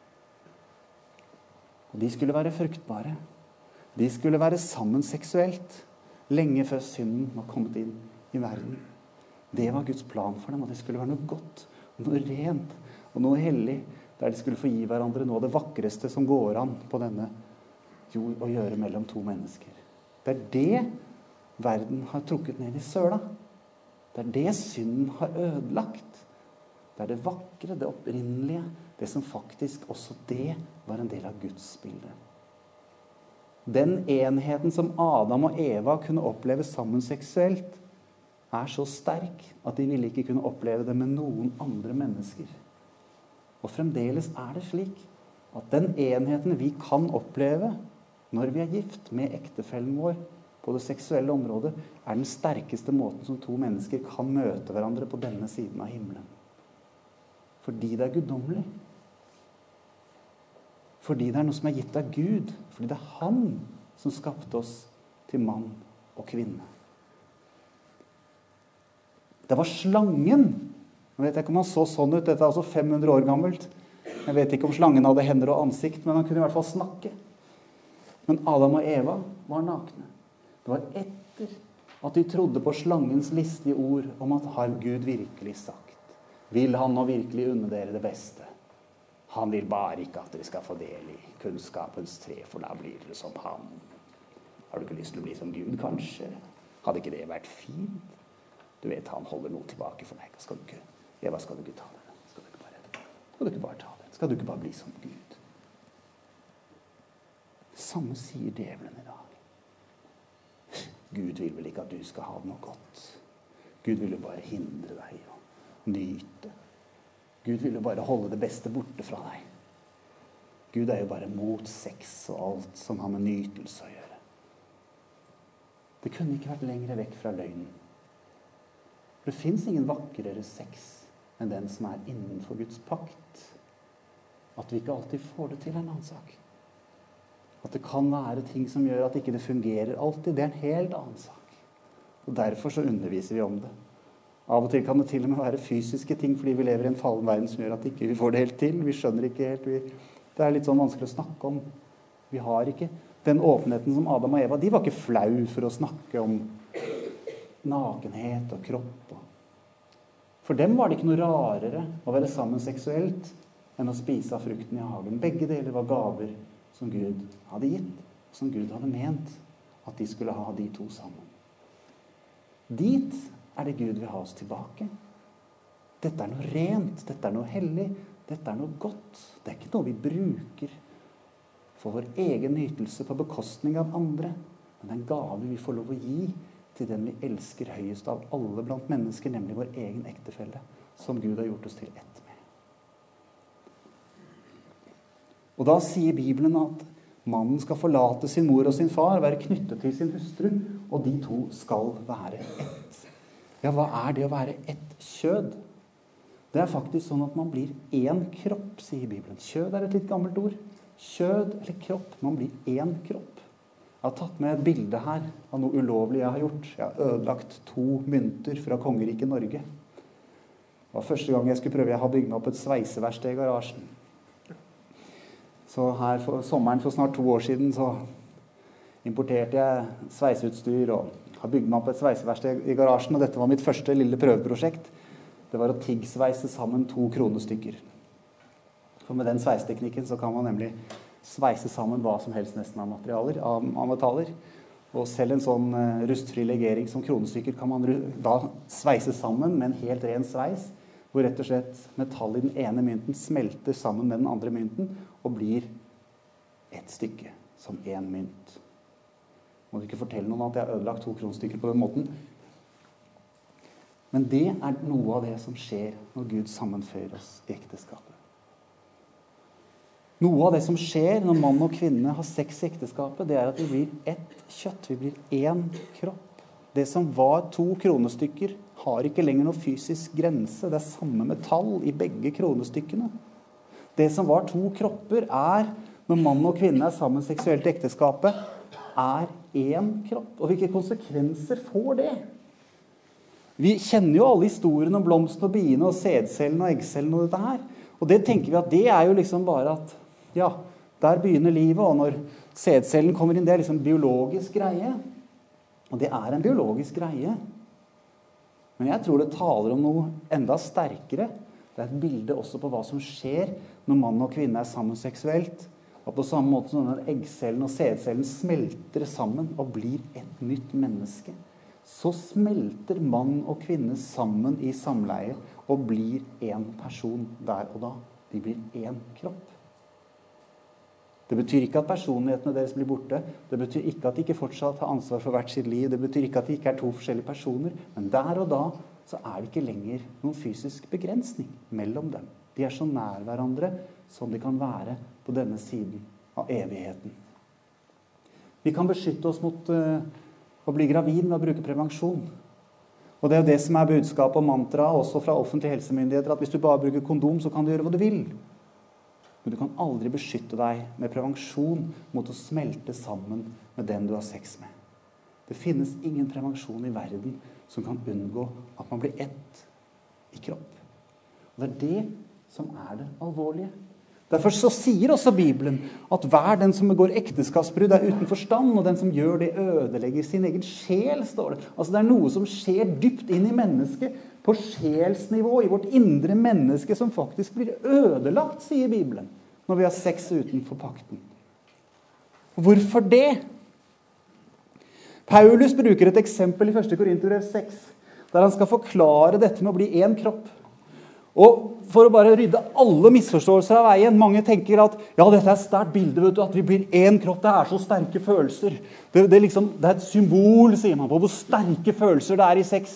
Og de skulle være fruktbare. De skulle være sammen seksuelt, lenge før synden var kommet inn i verden. Det var Guds plan for dem, og det skulle være noe godt, noe rent og noe hellig, der de skulle få gi hverandre noe av det vakreste som går an på denne jord å gjøre mellom to mennesker. Det er det verden har trukket ned i søla. Det er det synden har ødelagt. Det er det vakre, det opprinnelige, det som faktisk også det var en del av Guds bilde. Den enheten som Adam og Eva kunne oppleve sammen seksuelt, er så sterk at de ville ikke kunne oppleve det med noen andre mennesker. Og fremdeles er det slik at den enheten vi kan oppleve når vi er gift med ektefellen vår på det seksuelle området, er den sterkeste måten som to mennesker kan møte hverandre på denne siden av himmelen. Fordi det er guddommelig. Fordi det er noe som er gitt av Gud. Fordi det er han som skapte oss til mann og kvinne. Det var slangen. Jeg vet ikke om han så sånn ut. Dette er altså 500 år gammelt. Jeg vet ikke om slangen hadde hender og ansikt, men han kunne i hvert fall snakke. Men Adam og Eva var nakne. Det var etter at de trodde på slangens listige ord om at har Gud virkelig sagt. Vil han nå virkelig unne dere det beste? Han vil bare ikke at dere skal få del i kunnskapens tre, for da blir dere som han. Har du ikke lyst til å bli som Gud, kanskje? Hadde ikke det vært fint? Du vet, han holder noe tilbake for deg. Eva, skal du ikke ta det? Skal du ikke bare ta det? Skal du ikke bare bli som Gud? Det samme sier djevelen i dag. Gud vil vel ikke at du skal ha noe godt. Gud vil jo bare hindre deg å nyte. Gud vil jo bare holde det beste borte fra deg. Gud er jo bare mot sex og alt som har med nytelse å gjøre. Det kunne ikke vært lenger vekk fra løgnen. For det finnes ingen vakrere sex enn den som er innenfor Guds pakt. At vi ikke alltid får det til en annen sak. At det kan være ting som gjør at ikke det fungerer alltid, det er en helt annen sak. Og derfor så underviser vi om det. Av og til kan det til og med være fysiske ting, fordi vi lever i en fallen verden som gjør at ikke vi får det helt til. Vi skjønner ikke helt. Det er litt sånn vanskelig å snakke om. Vi har ikke den åpenheten som Adam og Eva. De var ikke flau for å snakke om nakenhet og kropp. For dem var det ikke noe rarere å være sammen seksuelt enn å spise av frukten i hagen. Begge deler var gaver som Gud hadde gitt, som Gud hadde ment at de skulle ha de to sammen. Dit er det Gud vil ha oss tilbake. Dette er noe rent, dette er noe hellig, dette er noe godt. Det er ikke noe vi bruker for vår egen nytelse på bekostning av andre, men det er en gave vi får lov å gi til den vi elsker høyest av alle blant mennesker, nemlig vår egen ektefelle, som Gud har gjort oss til ett med. Og da sier Bibelen at mannen skal forlate sin mor og sin far, være knyttet til sin hustru, og de to skal være ett. Ja, hva er det å være ett kjød? Det er faktisk sånn at man blir én kropp, sier Bibelen. Kjød er et litt gammelt ord. Kjød eller kropp, man blir én kropp. Jeg har tatt med et bilde her av noe ulovlig jeg har gjort. Jeg har ødelagt 2 mynter fra kongeriket Norge. Det var første gang jeg skulle prøve. Jeg har bygd meg opp et sveiseverksted i garasjen. Så her for sommeren for snart 2 år siden så importerte jeg sveiseutstyr og har bygd meg opp et sveiseverksted i garasjen. Og dette var mitt første lille prøveprosjekt. Det var å tiggsveise sammen 2 kronestykker. For med den sveiseteknikken så kan man nemlig sveise sammen hva som helst nesten av materialer, av metaller. Og selv en sånn rustfri legering som kronestykker kan man da sveise sammen med en helt ren sveis, hvor rett og slett metall i den ene mynten smelter sammen med den andre mynten og blir ett stykke som en mynt. Må du ikke fortelle noen at jeg har ødelagt 2 kronestykker på den måten. Men det er noe av det som skjer når Gud sammenfører oss i ekteskapet. Noe av det som skjer når mann og kvinne har sex i ekteskapet, det er at vi blir ett kjøtt, vi blir én kropp. Det som var 2 kronestykker har ikke lenger noen fysisk grense. Det er samme metall i begge kronestykkene. Det som var 2 kropper er, når mann og kvinne er sammen seksuelt i ekteskapet, er én kropp. Og hvilke konsekvenser får det? Vi kjenner jo alle historiene om blomsten og biene og sædcellen og eggcellen og dette her. Og det tenker vi at det er jo liksom bare at ja, der begynner livet, og når sædcellen kommer inn, det er liksom biologisk greie. Og det er en biologisk greie. Men jeg tror det taler om noe enda sterkere. Det er et bilde også på hva som skjer når mann og kvinne er sammen seksuelt. Og på samme måte som når eggcellen og sædcellen smelter sammen og blir et nytt menneske, så smelter mann og kvinne sammen i samleie og blir en person der og da. De blir en kropp. Det betyr ikke at personlighetene deres blir borte. Det betyr ikke at de ikke fortsatt har ansvar for hvert sitt liv. Det betyr ikke at de ikke er 2 forskjellige personer. Men der og da så er det ikke lenger noen fysisk begrensning mellom dem. De er så nær hverandre som de kan være på denne siden av evigheten. Vi kan beskytte oss mot å bli gravid med å bruke prevensjon. Og det er jo det som er budskapet og mantra også fra offentlige helsemyndigheter, at hvis du bare bruker kondom, så kan du gjøre hva du vil. Men du kan aldri beskytte deg med prevensjon mot å smelte sammen med den du har sex med. Det finnes ingen prevensjon i verden som kan unngå at man blir ett i kropp. Og det er det som er det alvorlige. Derfor så sier også Bibelen at hver den som begår ekteskapsbrudd er uten forstand, og den som gjør det ødelegger sin egen sjel, står det. Altså det er noe som skjer dypt inn i mennesket, på sjelsnivå, i vårt indre menneske, som faktisk blir ødelagt, sier Bibelen, når vi har sex utenfor pakten. Hvorfor det? Paulus bruker et eksempel i 1. Korinterbrev 6, der han skal forklare dette med å bli en kropp. Og for å bare rydde alle misforståelser av veien, mange tenker at ja, dette er et sterkt bilde, vet du, at vi blir en kropp, det er så sterke følelser. Det er et symbol, sier man, på hvor sterke følelser det er i sex.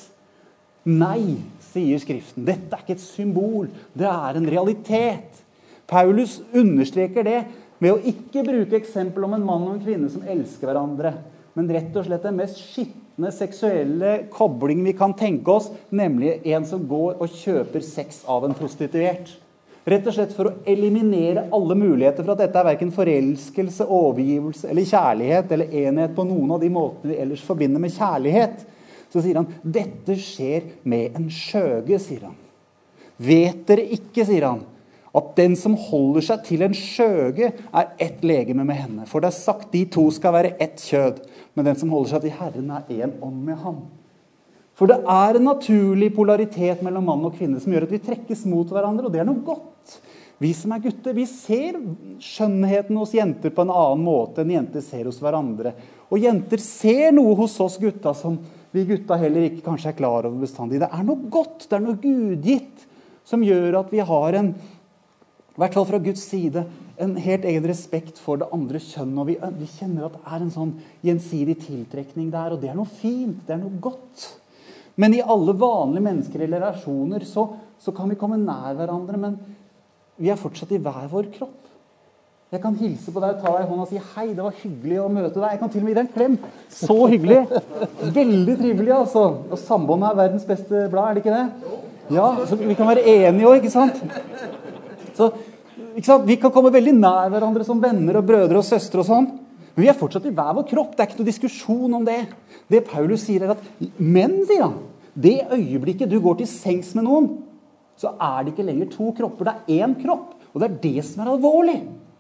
Nei, sier Skriften, dette er ikke et symbol, det er en realitet. Paulus understreker det med å ikke bruke eksempel om en mann og en kvinne som elsker hverandre, men rett og slett den mest skittende seksuelle kobling vi kan tenke oss, nemlig en som går og kjøper sex av en prostituert. Rett og slett for å eliminere alle muligheter for at dette er hverken forelskelse, overgivelse eller kjærlighet, eller enhet på noen av de måtene vi ellers forbinder med kjærlighet. Så sier han, dette skjer med en skjøge, sier han. Vet dere ikke, sier han, at den som holder seg til en skjøge er ett legeme med henne. For det er sagt, de to skal være ett kjød, men den som holder seg til Herren er en ånd med ham. For det er en naturlig polaritet mellom mann og kvinne som gjør at vi trekkes mot hverandre, og det er noe godt. Vi som er gutter, vi ser skjønnheten hos jenter på en annen måte enn jenter ser hos hverandre. Og jenter ser noe hos oss gutta som vi gutta heller ikke kanskje er klar over bestandig. Det er noe godt, det er noe gudgitt, som gjør at vi har en, i hvert fall fra Guds side, en helt egen respekt for det andre kjønn, og vi kjenner at det er en sånn gjensidig tiltrekning der, og det er noe fint, det er noe godt. Men i alle vanlige menneskelige relasjoner så kan vi komme nær hverandre, men vi er fortsatt i hver vår kropp. Jeg kan hilse på deg, ta deg i hånden og si, hei, det var hyggelig å møte deg. Jeg kan til og med gi deg en klem. Så hyggelig. Veldig trivelig, altså. Og Sambånd er verdens beste blad, er det ikke det? Ja, så vi kan være enige også, ikke sant? Så, ikke sant? Vi kan komme veldig nær hverandre som venner og brødre og søstre og sånn. Men vi er fortsatt i hver vår kropp. Det er ikke noe diskusjon om det. Det Paulus sier er at, men, sier han, det øyeblikket du går til sengs med noen, så er det ikke lenger to kropper, det er én kropp. Og det er det som er alvorlig.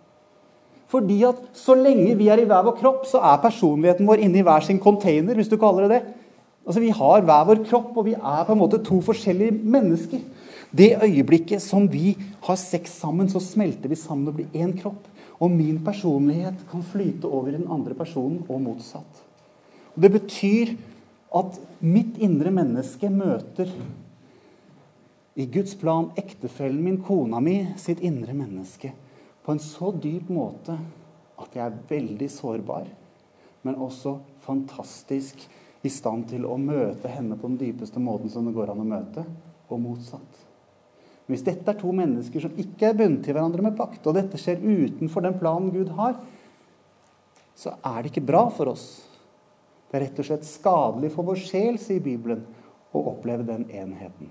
Fordi at så lenge vi er i hver vår kropp, så er personligheten vår inne i hver sin container, hvis du kaller det det. Altså vi har hver vår kropp, og vi er på en måte to forskjellige mennesker. Det øyeblikket som vi har sex sammen, så smelter vi sammen og blir en kropp. Og min personlighet kan flyte over i den andre personen, og motsatt. Og det betyr at mitt indre menneske møter i Guds plan ektefellen min, kona mi, sitt indre menneske på en så dyp måte at jeg er veldig sårbar, men også fantastisk i stand til å møte henne på den dypeste måten som det går an å møte, og motsatt. Hvis dette er to mennesker som ikke er bundet til hverandre med pakt, og dette skjer utenfor den planen Gud har, så er det ikke bra for oss. Det er rett og slett skadelig for vår sjel, sier Bibelen, å oppleve den enheten.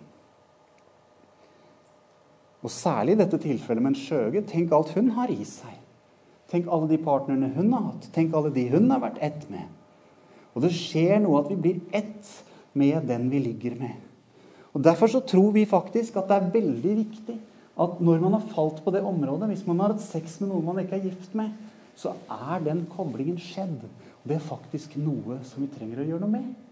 Og særlig i dette tilfellet med en skjøge, tenk alt hun har i seg. Tenk alle de partnerne hun har hatt. Tenk alle de hun har vært ett med. Og det skjer noe at vi blir ett med den vi ligger med. Og derfor så tror vi faktisk at det er veldig viktig at når man har falt på det området, hvis man har hatt sex med noen man ikke er gift med, så er den koblingen skjedd. Og det er faktisk noe som vi trenger å gjøre noe med.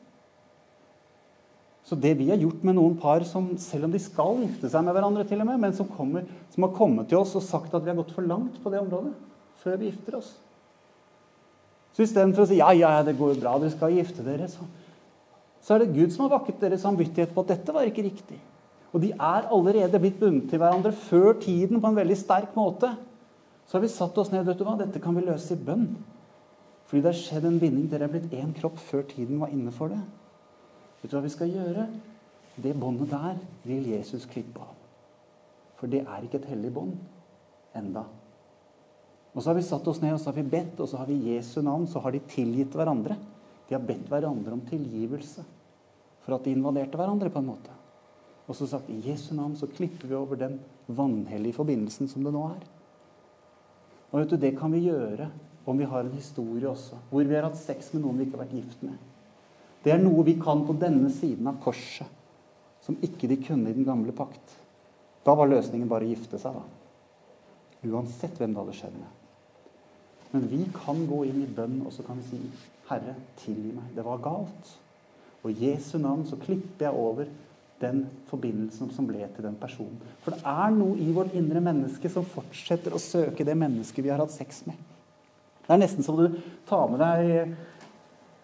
Så det vi har gjort med noen par som, selv om de skal gifte seg med hverandre til og med, men som har kommet til oss og sagt at vi har gått for langt på det området, før vi gifter oss. Så i stedet for å si, ja, det går jo bra, dere skal gifte dere, så er det Gud som har vakket deres samvittighet på at dette var ikke riktig. Og de er allerede blitt bundet til hverandre før tiden på en veldig sterk måte. Så har vi satt oss ned, vet du hva, dette kan vi løse i bønn. Fordi det har skjedd en binding, dere er blitt en kropp før tiden var inne for det. Vet du hva vi skal gjøre? Det båndet der vil Jesus klippe av. For det er ikke et hellig bånd enda. Og så har vi satt oss ned, og så har vi bedt, og så har vi Jesu navn, så har de tilgitt hverandre. De har bedt hverandre om tilgivelse for at de invaderte hverandre på en måte. Og så sagt, i Jesu navn så klipper vi over den vanhellige forbindelsen som det nå er. Og vet du, det kan vi gjøre om vi har en historie også, hvor vi har hatt sex med noen vi ikke har vært gift med. Det er noe vi kan på denne siden av korset, som ikke de kunne i den gamle pakt. Da var løsningen bare å gifte seg da. Uansett hvem det hadde skjedd med. Men vi kan gå inn i bønn, og så kan vi si, Herre, tilgi meg, det var galt. Og i Jesu navn så klipper jeg over den forbindelsen som ble til den personen. For det er noe i vårt indre menneske som fortsetter å søke det mennesket vi har hatt sex med. Det er nesten som du tar med deg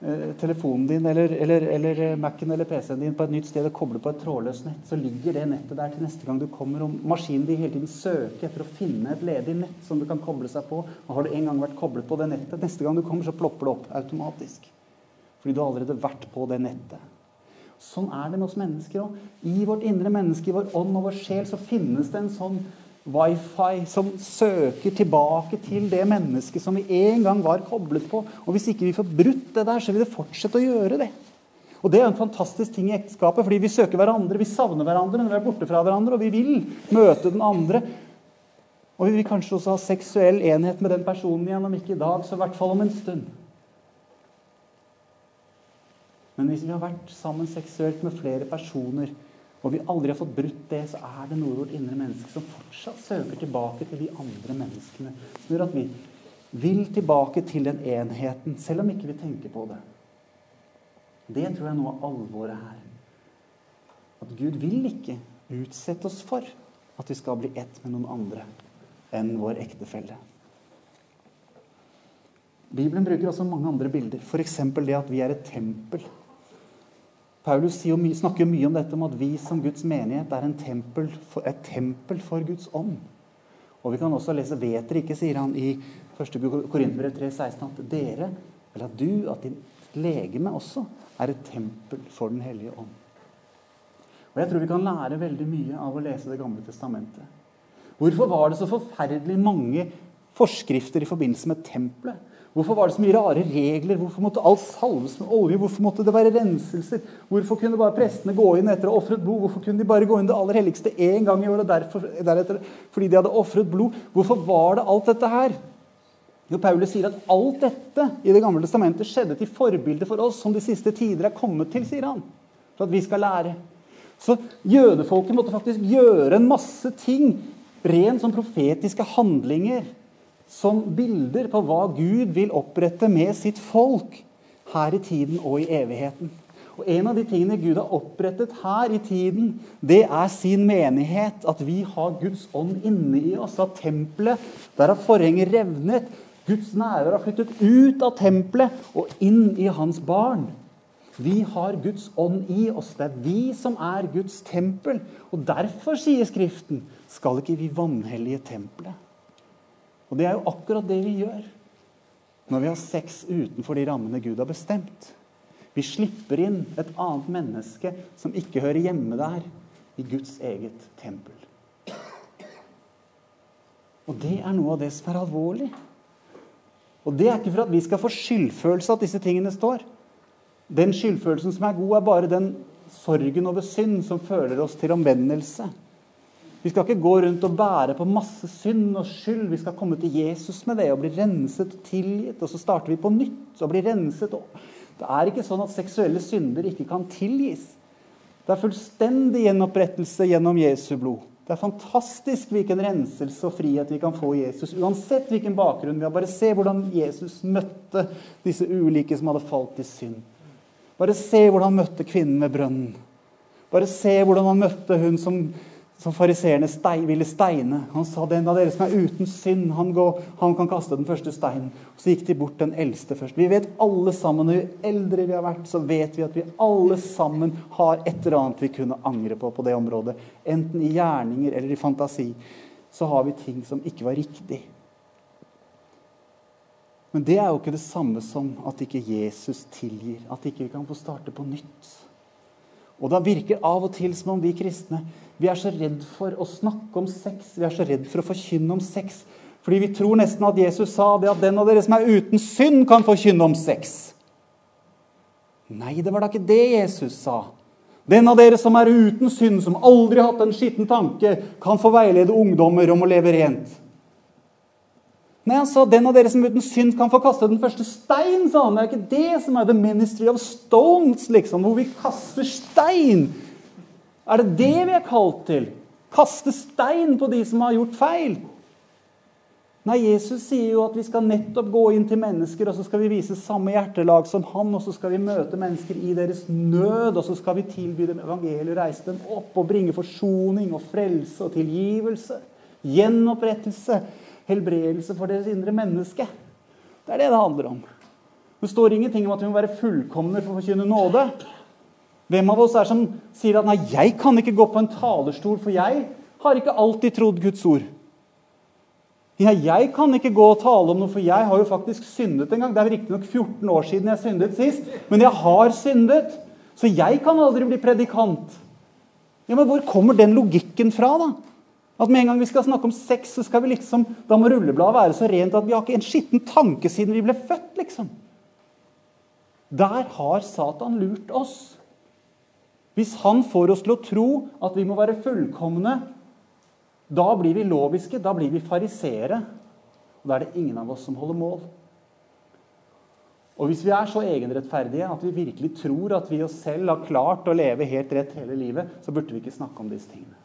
telefonen din eller Mac'en eller PC'en din på et nytt sted og kobler på et trådløst nett, så ligger det nettet der til neste gang du kommer, og maskinen din hele tiden søker etter å finne et ledig nett som du kan koble seg på, og har du en gang vært koblet på det nettet, neste gang du kommer så plopper det opp automatisk, fordi du har allerede vært på det nettet. Sånn det med oss mennesker også. I vårt indre menneske, i vår ånd og vår sjel, så finnes det en sånn wifi som søker tilbake til det mennesket som vi en gang var koblet på. Og hvis ikke vi får brutt det der, så vil det fortsette å gjøre det. Og det en fantastisk ting i ekteskapet, fordi vi søker hverandre, vi savner hverandre når vi borte fra hverandre, og vi vil møte den andre. Og vi vil kanskje også ha seksuell enhet med den personen igjen, om ikke i dag, så i hvert fall om en stund. Men hvis vi har vært sammen seksuelt med flere personer, og vi aldri har fått brutt det, så det noe i vårt indre menneske som fortsatt søker tilbake til de andre menneskene. Som gjør at vi vil tilbake til den enheten, selv om ikke vi tenker på det. Det tror jeg noe av alvoret her. At Gud vil ikke utsette oss for at vi skal bli ett med noen andre enn vår ektefelle. Bibelen bruker også mange andre bilder. For eksempel det at vi et tempel. Paulus snakker mye om dette, om at vi som Guds menighet et tempel for Guds ånd. Og vi kan også lese, vet dere ikke, sier han i 1. Korinterbrev 3,16, at dere, eller at du, at din legeme også, et tempel for den hellige ånd. Og jeg tror vi kan lære veldig mye av å lese det gamle testamentet. Hvorfor var det så forferdelig mange forskrifter i forbindelse med tempelet? Hvorfor var det så mye rare regler? Hvorfor måtte alt salves med olje? Hvorfor måtte det være renselser? Hvorfor kunne bare prestene gå inn etter å ha offret blod? Hvorfor kunne de bare gå inn det aller helligste en gang i året, deretter, fordi de hadde offret blod? Hvorfor var det alt dette her? Jo, Paulus sier at alt dette i det gamle testamentet skjedde til forbilde for oss, som de siste tider kommet til, sier han, for at vi skal lære. Så jødefolket måtte faktisk gjøre en masse ting, ren som profetiske handlinger, som bilder på hva Gud vil opprette med sitt folk her i tiden og i evigheten. Og en av de tingene Gud har opprettet her i tiden, det sin menighet, at vi har Guds ånd inne i oss, at tempelet, der har forhenget revnet, Guds nærvær har flyttet ut av tempelet og inn i hans barn. Vi har Guds ånd i oss, det vi som Guds tempel, og derfor sier Skriften, skal ikke vi vanhellige tempelet. Og det jo akkurat det vi gjør når vi har sex utenfor de rammene Gud har bestemt. Vi slipper inn et annet menneske som ikke hører hjemme der, i Guds eget tempel. Og det noe av det som alvorlig. Og det ikke for at vi skal få skyldfølelse at disse tingene står. Den skyldfølelsen som god bare den sorgen over synd som fører oss til omvendelse. Vi skal ikke gå rundt og bære på masse synd og skyld. Vi skal komme til Jesus med det og bli renset og tilgitt. Og så starter vi på nytt og blir renset. Det ikke sånn at seksuelle synder ikke kan tilgis. Det fullstendig gjenopprettelse gjennom Jesu blod. Det fantastisk hvilken renselse og frihet vi kan få i Jesus. Uansett hvilken bakgrunn vi har. Bare se hvordan Jesus møtte disse ulike som hadde falt i synd. Bare se hvordan han møtte kvinnen ved brønnen. Bare se hvordan han møtte hun som fariseerne ville steine. Han sa, den av dere som uten synd, han kan kaste den første steinen. Så gikk de bort den eldste først. Vi vet alle sammen, og jo eldre vi har vært, så vet vi at vi alle sammen har et eller annet vi kunne angre på det området. Enten i gjerninger eller i fantasi, så har vi ting som ikke var riktig. Men det jo ikke det samme som at ikke Jesus tilgir, at ikke vi kan få starte på nytt. Og da virker av og til som om vi kristne, vi så redd for å snakke om sex, vi så redd for å forkynne om sex, fordi vi tror nesten at Jesus sa det, at den av dere som uten synd kan forkynne om sex. Nei, det var da ikke det Jesus sa. Den av dere som uten synd, som aldri har hatt en skitten tanke, kan få veilede ungdommer om å leve rent. Nei, han sa, den av dere som uten synd kan få kaste den første stein, sa han. Det ikke det som the ministry of stones, liksom, hvor vi kaster stein. Det det vi kalt til? Kaste stein på de som har gjort feil? Nei, Jesus sier jo at vi skal nettopp gå inn til mennesker, og så skal vi vise samme hjertelag som han, og så skal vi møte mennesker i deres nød, og så skal vi tilby dem evangeliet, reise dem opp og bringe forsoning og frelse og tilgivelse, gjenopprettelse, helbredelse for deres indre menneske. Det det handler om. Det står ingenting om at vi må være fullkomne for å forkynne nåde. Hvem av oss som sier at nei, jeg kan ikke gå på en talerstol, for jeg har ikke alltid trodd Guds ord. Ja, jeg kan ikke gå og tale om noe, for jeg har jo faktisk syndet en gang. Det riktig nok 14 år siden jeg syndet sist, men jeg har syndet. Så jeg kan aldri bli predikant. Ja, men hvor kommer den logikken fra da? At med en gang vi skal snakke om sex, så skal vi liksom, da må rullebladet være så rent at vi har ikke en skitten tanke siden vi ble født, liksom. Der har Satan lurt oss. Hvis han får oss til å tro at vi må være fullkomne, da blir vi loviske, da blir vi farisere. Og da det ingen av oss som holder mål. Og hvis vi så egenrettferdige at vi virkelig tror at vi oss selv har klart å leve helt rett hele livet, så burde vi ikke snakke om disse tingene.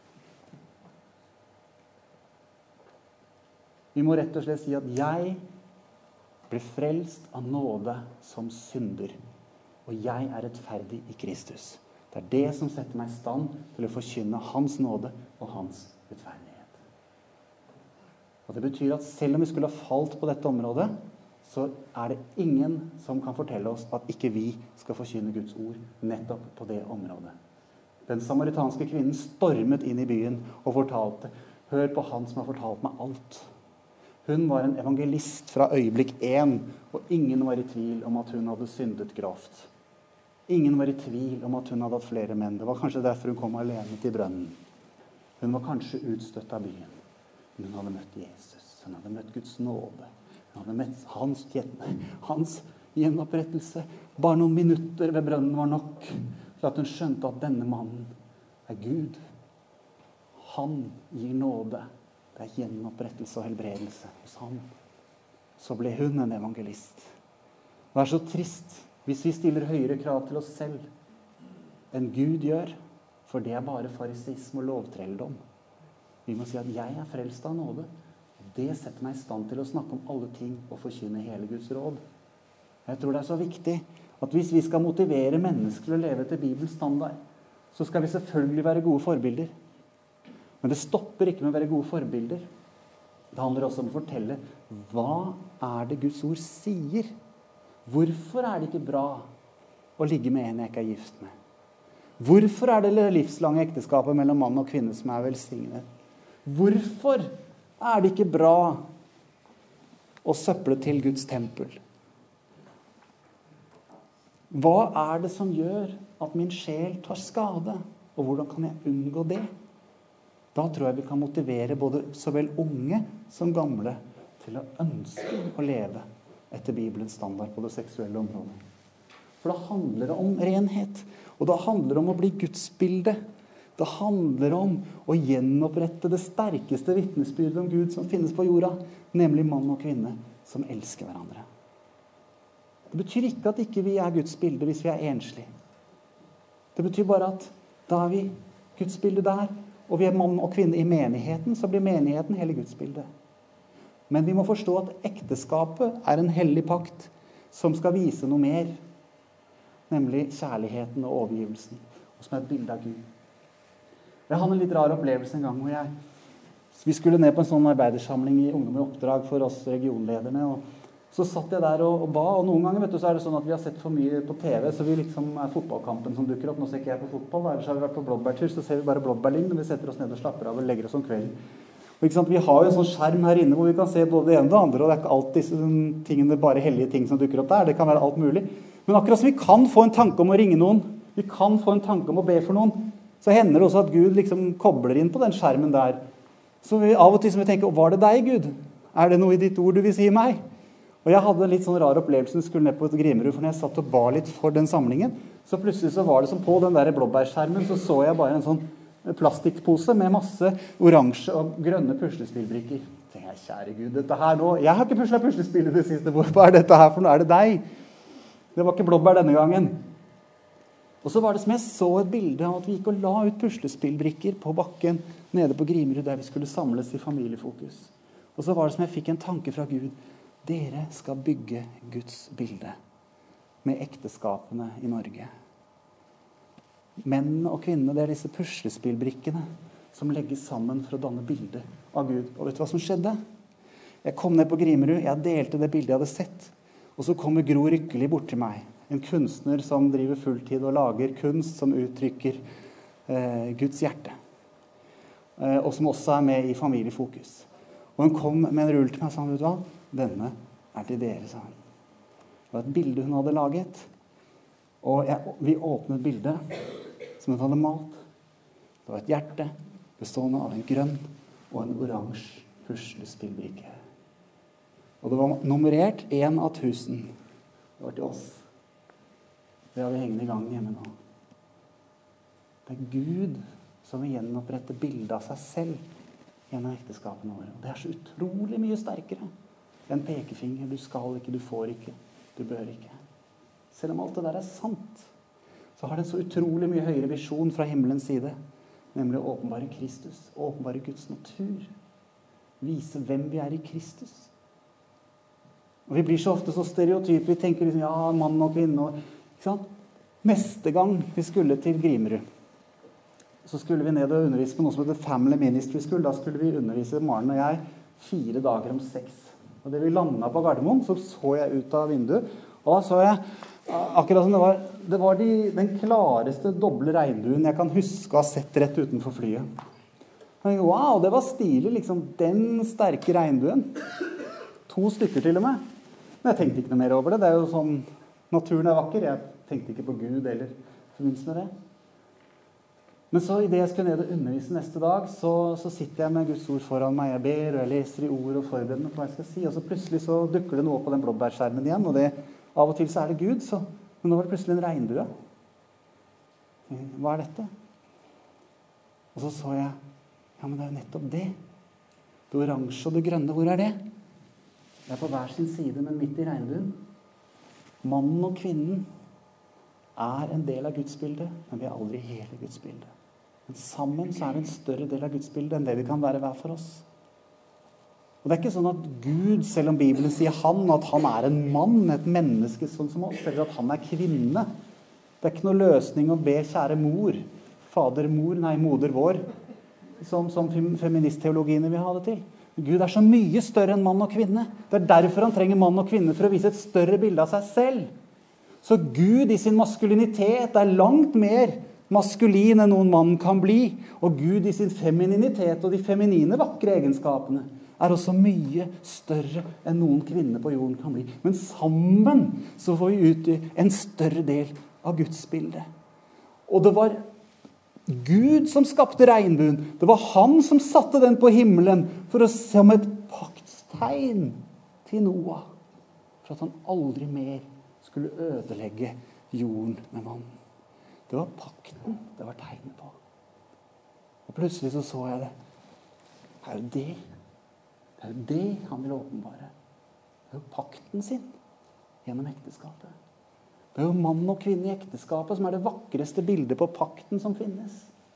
Vi må rett og slett si at jeg ble frelst av nåde som synder. Og jeg rettferdig i Kristus. Det det som setter meg i stand til å forkynne hans nåde og hans rettferdighet. Og det betyr at selv om vi skulle ha falt på dette området, så det ingen som kan fortelle oss at ikke vi skal forkynne Guds ord nettopp på det området. Den samaritanske kvinnen stormet inn i byen og fortalte, hør på han som har fortalt meg alt. Hun var en evangelist fra øyeblikk 1, og ingen var i tvil om at hun hadde syndet grovt. Ingen var i tvil om at hun hadde hatt flere menn. Det var kanskje derfor hun kom alene til brønnen. Hun var kanskje utstøtt av byen. Men hun hadde møtt Jesus. Hun hadde møtt Guds nåde. Hun hadde møtt hans gjenopprettelse. Bare noen minutter ved brønnen var nok til at hun skjønte at denne mannen Gud. Han gir nåde. Det gjenopprettelse og helbredelse hos han. Så ble hun en evangelist. Det så trist hvis vi stiller høyere krav til oss selv enn Gud gjør, for det bare farisisme og lovtrelldom. Vi må si at jeg frelst av nåde. Det setter meg i stand til å snakke om alle ting og forkynne hele Guds råd. Jeg tror det så viktig at hvis vi skal motivere mennesker til å leve etter Bibels standard, så skal vi selvfølgelig være gode forbilder. Men det stopper ikke med å være gode forbilder. Det handler også om å fortelle hva det Guds ord sier. Hvorfor det ikke bra å ligge med en jeg ikke gift med? Hvorfor det livslange ekteskapet mellom mann og kvinne som velsignet? Hvorfor det ikke bra å søple til Guds tempel? Hva det som gjør at min sjel tar skade? Og hvordan kan jeg unngå det? Da tror jeg vi kan motivere både så vel unge som gamle til å ønske å leve etter Bibelens standard på det seksuelle området. For det handler om renhet, og det handler om å bli Gudsbilde. Det handler om å gjenopprette det sterkeste vitnesbyrdet om Gud som finnes på jorda, nemlig mann og kvinne som elsker hverandre. Det betyr ikke at ikke vi Guds bilde hvis vi enslige. Det betyr bare at da vi Guds bilde der, og vi mann og kvinne i menigheten, så blir menigheten hele Guds bilde. Men vi må forstå at ekteskapet en hellig pakt som skal vise noe mer, nemlig kjærligheten og overgivelsen, og som et bilde av Gud. Jeg hadde en litt rar opplevelse en gang hvor vi skulle ned på en sånn arbeidersamling i Ungdom i oppdrag for oss regionlederne, og så satt jeg der og ba, og noen ganger så det sånn at vi har sett for mye på TV, så vi liksom fotballkampen som dukker opp. Nå ser ikke jeg på fotball, ellers har vi vært på blåbærtur, så ser vi bare blåbærling når vi setter oss ned og slapper av og legger oss om kvelden. Og ikke sant, vi har jo en sånn skjerm her inne hvor vi kan se både det ene og det andre, og det ikke alltid disse tingene, bare hellige ting som dukker opp der, det kan være alt mulig. Men akkurat som vi kan få en tanke om å ringe noen, vi kan få en tanke om å be for noen, så hender det også at Gud liksom kobler inn på den skjermen der. Så vi, av og til som vi tenker, var det deg, Gud? Det noe i ditt ord du vil si meg? Og jeg hadde en litt sånn rar opplevelse når jeg skulle ned på Grimerud, for når jeg satt og ba litt for den samlingen, så plutselig så var det som på den der blåbærskjermen, så jeg bare en sånn plastikkpose med masse oransje og grønne puslespillbrikker. Så tenkte jeg, kjære Gud, dette her nå, jeg har ikke puslet puslespill i det siste, hvorfor dette her for noe? Det deg? Det var ikke blåbær denne gangen. Og så var det som jeg så et bilde av at vi gikk og la ut puslespillbrikker på bakken nede på Grimerud, der vi skulle samles i familiefokus. Og så var det som jeg fikk en tanke fra Gud. Dere skal bygge Guds bilde med ekteskapene i Norge. Menn og kvinner, det disse puslespillbrikkene som legges sammen for å danne bilde av Gud. Og vet du hva som skjedde? Jeg kom ned på Grimerud, jeg delte det bildet jeg hadde sett. Og så kommer Gro Rykkeli bort til meg, en kunstner som driver fulltid og lager kunst som uttrykker Guds hjerte. Og som også er med i Familiefokus. Og hun kom med en rull til meg og sa, vet du hva? Denne er til dere, sa hun. Det var et bilde hun hadde laget. Og vi åpnet bildet som hun hadde malt. Det var et hjerte bestående av en grønn og en oransje puslespillbrikke. Og det var nummerert 1 av 1000. Det var til oss. Det har vi hengende i gangen hjemme nå. Det er Gud som vil gjenopprette bildet av seg selv gjennom ekteskapene våre. Og det er så utrolig mye sterkere enn pekefinger. Du skal ikke, du får ikke, du bør ikke. Selv om alt det der er sant, så har det en så utrolig mye høyere visjon fra himmelens side, nemlig å åpenbare Kristus, åpenbare Guds natur, vise hvem vi er i Kristus. Og vi blir så ofte så stereotyper, vi tenker liksom, ja, mann og kvinne, ikke sant? Neste gang vi skulle til Grimerud, så skulle vi ned og undervise på noe som heter Family Ministry School. Da skulle vi undervise Maren og jeg 4 dager om 6. Og det vi landet på Gardermoen, så jeg ut av vinduet, og da så jeg, akkurat som det var den klareste doble regnbuen jeg kan huske å ha sett rett utenfor flyet. Wow, det var stilig, liksom, den sterke regnbuen. 2 stykker til og med. Men jeg tenkte ikke noe mer over det. Det er jo sånn, naturen er vakker. Jeg tenkte ikke på Gud eller forbindelse med det. Men så i det jeg skulle ned og undervise neste dag, så sitter jeg med Guds ord foran meg. Jeg ber, og jeg leser i ord og forbereder meg på hva jeg skal si. Og så plutselig så dukker det noe på den blåbærskjermen igjen. Og av og til så er det Gud, men nå var det plutselig en regnbue. Hva er dette? Og så jeg, ja, men det er jo nettopp det. Det oransje og det grønne, hvor er det? Det er på hver sin side, men midt i regnbuen. Mannen og kvinnen er en del av Guds bilde, men vi er aldri hele Guds bilde. Men sammen så er det en større del av Guds bilde enn det vi kan være hver for oss. Og det er ikke sånn at Gud, selv om Bibelen sier at han er en mann, et menneske sånn som oss, eller at han er kvinne. Det er ikke noe løsning å be kjære mor, moder vår, som feministteologiene vil ha det til. Gud er så mye større enn mann og kvinne. Det er derfor han trenger mann og kvinne, for å vise et større bilde av seg selv. Så Gud i sin maskulinitet er langt mer maskulin enn noen mann kan bli. Og Gud i sin femininitet og de feminine vakre egenskapene er også mye større enn noen kvinne på jorden kan bli. Men sammen så får vi ut en større del av Guds bilde. Og det var Gud som skapte regnbuen. Det var han som satte den på himmelen for å se som et paktstegn til Noah. For at han aldri mer skulle ødelegge jorden med vann. Det var pakten det var tegnet på. Og plutselig så jeg det. Det er jo det han vil åpenbare. Det er jo pakten sin gjennom ekteskapet. Det er jo mann og kvinne i ekteskapet som er det vakreste bildet på pakten som finnes.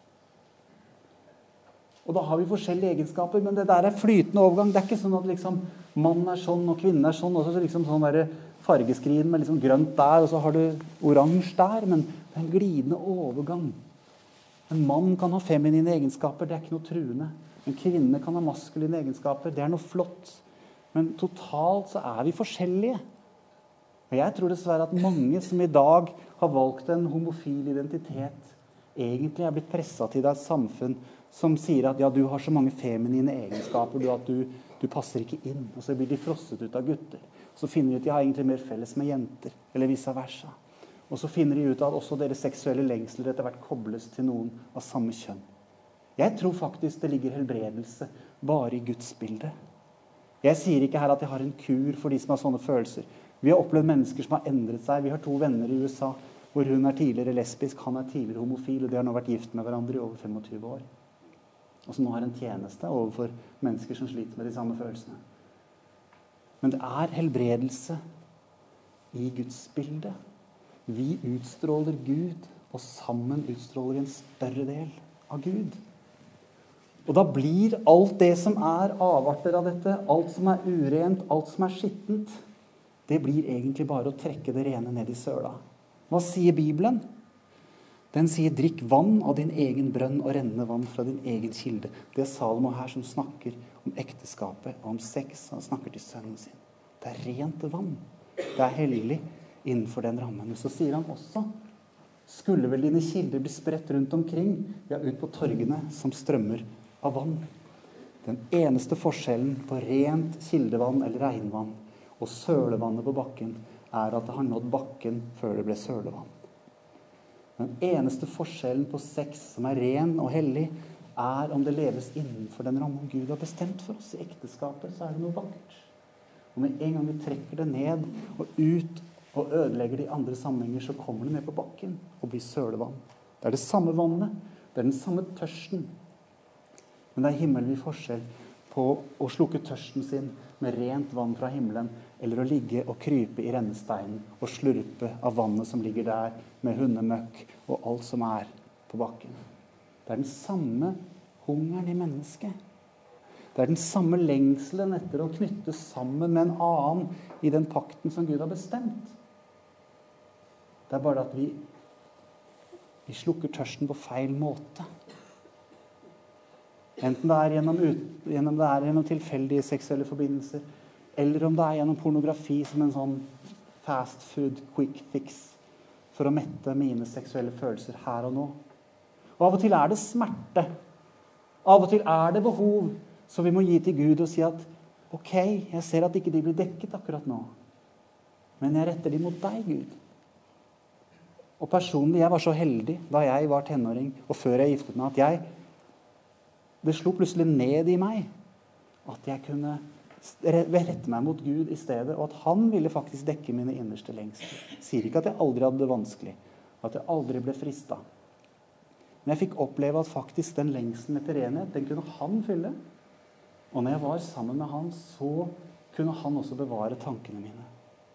Og da har vi forskjellige egenskaper, men det der er flytende overgang. Det er ikke sånn at liksom, mann er sånn og kvinne er sånn, og så liksom sånn der fargeskrin med liksom grønt der, og så har du oransje der, men det er en glidende overgang. En mann kan ha feminine egenskaper, det er ikke noe truende. En kvinne kan ha maskuline egenskaper, det er noe flott. Men totalt så er vi forskjellige. Og jeg tror dessverre at mange som i dag har valgt en homofil identitet, egentlig er blitt presset til et samfunn som sier at ja, du har så mange feminine egenskaper, at du passer ikke inn. Og så blir de frosset ut av gutter. Så finner de at de har egentlig mer felles med jenter, eller vice versa. Og så finner de ut at også deres seksuelle lengsler etter hvert kobles til noen av samme kjønn. Jeg tror faktisk det ligger helbredelse bare i Guds bilde. Jeg sier ikke her at jeg har en kur for de som har sånne følelser. Vi har opplevd mennesker som har endret seg. Vi har 2 venner i USA, hvor hun er tidligere lesbisk, han er tidligere homofil, og de har nå vært gift med hverandre i over 25 år. Og som nå har en tjeneste overfor mennesker som sliter med de samme følelsene. Men det er helbredelse i Guds bilde. Vi utstråler Gud, og sammen utstråler vi en større del av Gud. Og da blir alt det som er avarter av dette, alt som er urent, alt som er skittent, det blir egentlig bare å trekke det rene ned i søla. Hva sier Bibelen? Den sier, drikk vann av din egen brønn og rennende vann fra din egen kilde. Det er Salomo her som snakker om ekteskapet og om sex. Han snakker til sønnen sin. Det er rent vann. Det hellig innenfor den rammen. Men så sier han også, skulle vel dine kilder bli spredt rundt omkring, ja, ut på torgene som strømmer av vann. Den eneste forskjellen på rent kildevann eller regnvann og sølevannet på bakken er at det har nådd bakken før det ble sølevann. Den eneste forskjellen på sex som er ren og hellig er om det leves innenfor den rammen Gud har bestemt for oss. I ekteskapet så er det noe vakkert. Og med en gang vi trekker det ned og ut og ødelegger det i andre sammenhenger, så kommer det ned på bakken og blir sølevann. Det er det samme vannet, det er den samme tørsten. Men det er himmelvid forskjell på å slukke tørsten sin med rent vann fra himmelen, eller å ligge og krype i rennesteinen og slurpe av vannet som ligger der, med hundemøkk og alt som er på bakken. Det er den samme hungeren i mennesket. Det er den samme lengselen etter å knyttes sammen med en annen i den pakten som Gud har bestemt. Det er bare at vi slukker tørsten på feil måte. Enten det er gjennom tilfeldige seksuelle forbindelser, eller om det er gjennom pornografi som en sånn fast food quick fix for å mette mine seksuelle følelser her og nå. Og av og til er det smerte. Av og til er det behov som vi må gi til Gud og si at ok, jeg ser at ikke de blir dekket akkurat nå, men jeg retter de mot deg, Gud. Og personlig, jeg var så heldig da jeg var tenåring og før jeg giftet meg, at det slo plutselig ned i meg at jeg kunne rette meg mot Gud i stedet, og at han ville faktisk dekke mine innerste lengsler. Sier ikke at jeg aldri hadde det vanskelig, at jeg aldri ble fristet. Men jeg fikk oppleve at faktisk den lengselen etter renhet, den kunne han fylle. Og når jeg var sammen med han, så kunne han også bevare tankene mine.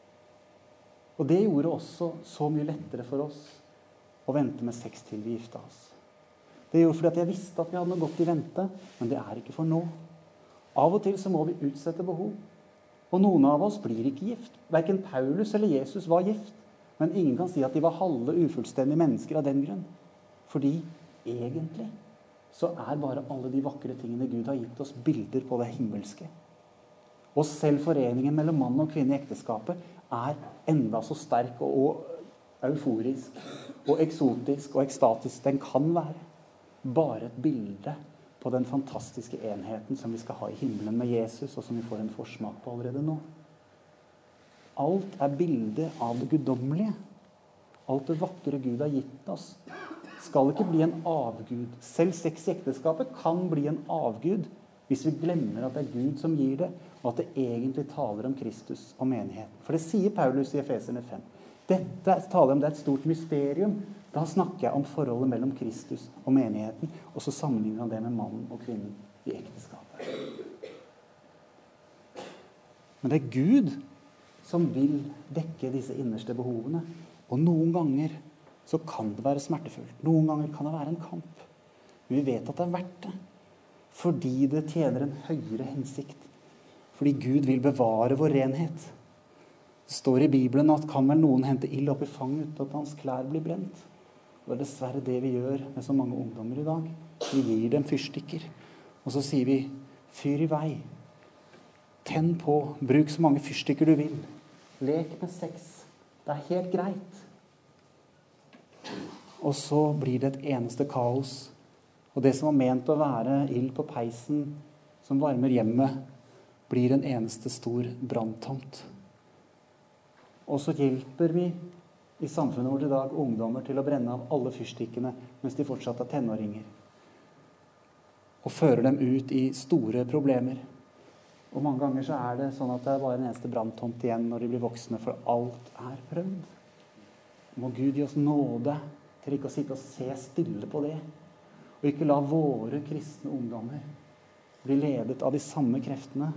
Og det gjorde også så mye lettere for oss å vente med sex til vi gifta oss. Det gjorde fordi at jeg visste at vi hadde noe godt i vente, men det er ikke for nå. Av og til så må vi utsette behov. Og noen av oss blir ikke gift. Hverken Paulus eller Jesus var gift. Men ingen kan si at de var halve ufullstendige mennesker av den grunn. Fordi egentlig så er bare alle de vakre tingene Gud har gitt oss bilder på det himmelske. Og selv foreningen mellom mann og kvinne i ekteskapet er enda så sterk og euforisk og eksotisk og ekstatisk den kan være. Bare et bilde på den fantastiske enheten som vi skal ha i himmelen med Jesus, og som vi får en forsmak på allerede nå. Alt er bilde av det guddommelige. Alt det vakre Gud har gitt oss skal ikke bli en avgud. Selv sex i ekteskapet kan bli en avgud hvis vi glemmer at det er Gud som gir det, og at det egentlig taler om Kristus og menigheten. For det sier Paulus i Efeserne 5. Dette taler om det er et stort mysterium. Da snakker jeg om forholdet mellom Kristus og menigheten, og så sammenligner han det med mannen og kvinnen i ekteskapet. Men det er Gud som vil dekke disse innerste behovene, og noen ganger så kan det være smertefullt. Noen ganger kan det være en kamp. Men vi vet at det er verdt det. Fordi det tjener en høyere hensikt. Fordi Gud vil bevare vår renhet. Det står i Bibelen at kan vel noen hente ild opp i fanget uten at hans klær blir brent. Og det er dessverre det vi gjør med så mange ungdommer i dag. Vi gir dem fyrstikker. Og så sier vi, fyr i vei. Tenn på, bruk så mange fyrstikker du vil. Lek med sex. Det er helt greit. Og så blir det et eneste kaos. Og det som var ment å være ild på peisen som varmer hjemmet, blir en eneste stor branntomt. Og så hjelper vi i samfunnet vårt i dag ungdommer til å brenne av alle fyrstikkene mens de fortsatt er tenåringer. Og fører dem ut i store problemer. Og mange ganger så er det sånn at det er bare en eneste branntomt igjen når de blir voksne, for alt er prøvd. Må Gud gi oss nåde til ikke å sitte og se stille på det, og ikke la våre kristne ungdommer bli ledet av de samme kreftene.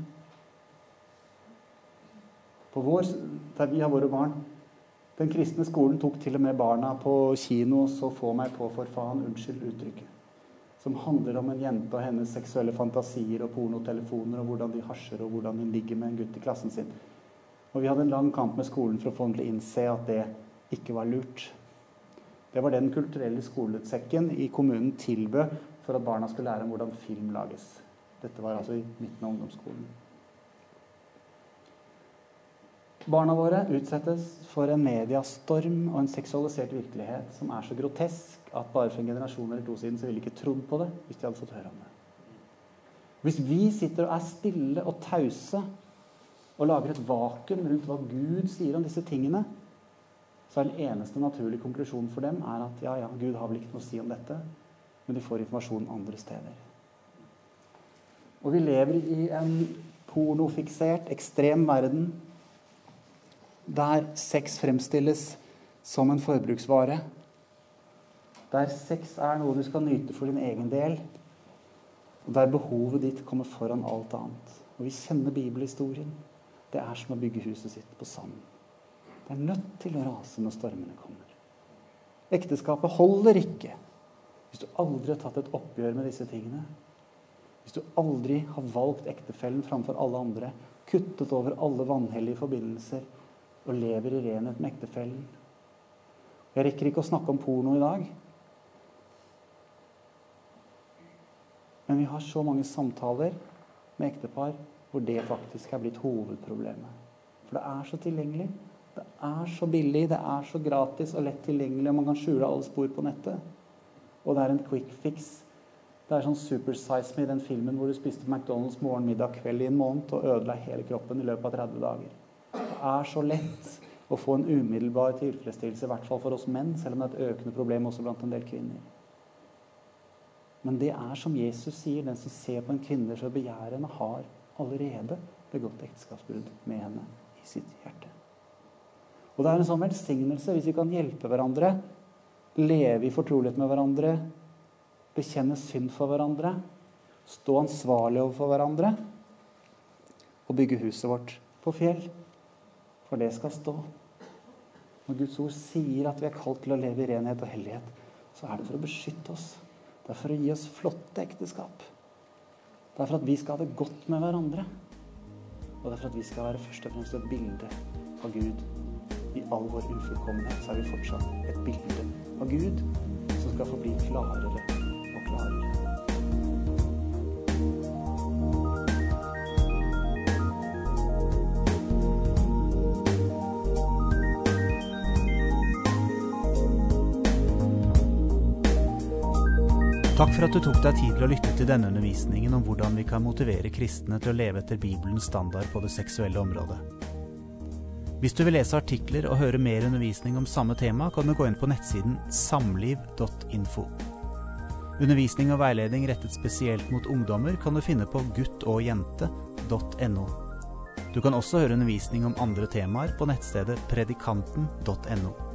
Der vi har våre barn, den kristne skolen tok til og med barna på kino, så få meg på for faen, unnskyld uttrykket, som handler om en jente og hennes seksuelle fantasier og pornotelefoner, og hvordan de hasjer, og hvordan hun ligger med en gutt i klassen sin. Og vi hadde en lang kamp med skolen for å få dem til å innse at det ikke var lurt. Det var den kulturelle skolesekken i kommunen tilbød for at barna skulle lære om hvordan film lages. Dette var altså i midten av ungdomsskolen. Barna våre utsettes for en mediastorm og en seksualisert virkelighet som så grotesk at bare for en generasjon eller 2 siden så ville de ikke trodd på det hvis de hadde fått høre om det. Hvis vi sitter og stille og tause og lager et vakuum rundt hva Gud sier om disse tingene, så den eneste naturlige konklusjonen for dem at ja, Gud har vel ikke noe å si om dette, men de får informasjon andre steder. Og vi lever i en pornofiksert, ekstrem verden, der sex fremstilles som en forbruksvare, der sex noe du skal nyte for din egen del, og der behovet ditt kommer foran alt annet. Og vi kjenner bibelhistorien. Det som å bygge huset sitt på sand. Det nødt til å rase når stormene kommer. Ekteskapet holder ikke hvis du aldri har tatt et oppgjør med disse tingene. Hvis du aldri har valgt ektefellen framfor alle andre, kuttet over alle vanhellige forbindelser og lever i renhet med ektefellen. Jeg rekker ikke å snakke om porno i dag. Men vi har så mange samtaler med ektepar hvor det faktisk blitt hovedproblemet. For det så tilgjengelig, det så billig, det så gratis og lett tilgjengelig, og man kan skjule alle spor på nettet. Og det en quick fix. Det sånn Super Size Me, den filmen hvor du spiste McDonald's morgen, middag, kveld i en måned og ødela hele kroppen i løpet av 30 dager. Det så lett å få en umiddelbar tilfredsstillelse, i hvert fall for oss menn, selv om det et økende problem også blant en del kvinner. Men det som Jesus sier, den som ser på en kvinne for å begjære henne, har allerede begått ekteskapsbrudd med henne i sitt hjerte. Og det en sånn velsignelse hvis vi kan hjelpe hverandre, leve i fortrolighet med hverandre, bekjenne synd for hverandre, stå ansvarlig overfor hverandre, og bygge huset vårt på fjell. For det skal stå. Når Guds ord sier at vi kalt til å leve i renhet og hellighet, så det for å beskytte oss. Det for å gi oss flotte ekteskap. Det for at vi skal ha det godt med hverandre. Og det for at vi skal være først og fremst et bilde av Gud. I all vår ufullkommenhet så vi fortsatt et bilde av Gud som skal få bli klarere og klarere. Takk for at du tok deg tid til å lytte til denne undervisningen om hvordan vi kan motivere kristne til å leve etter Bibelens standard på det seksuelle området. Hvis du vil lese artikler og høre mer undervisning om samme tema, kan du gå inn på nettsiden samliv.info. Undervisning og veiledning rettet spesielt mot ungdommer kan du finne på guttogjente.no. Du kan også høre undervisning om andre temaer på nettstedet predikanten.no.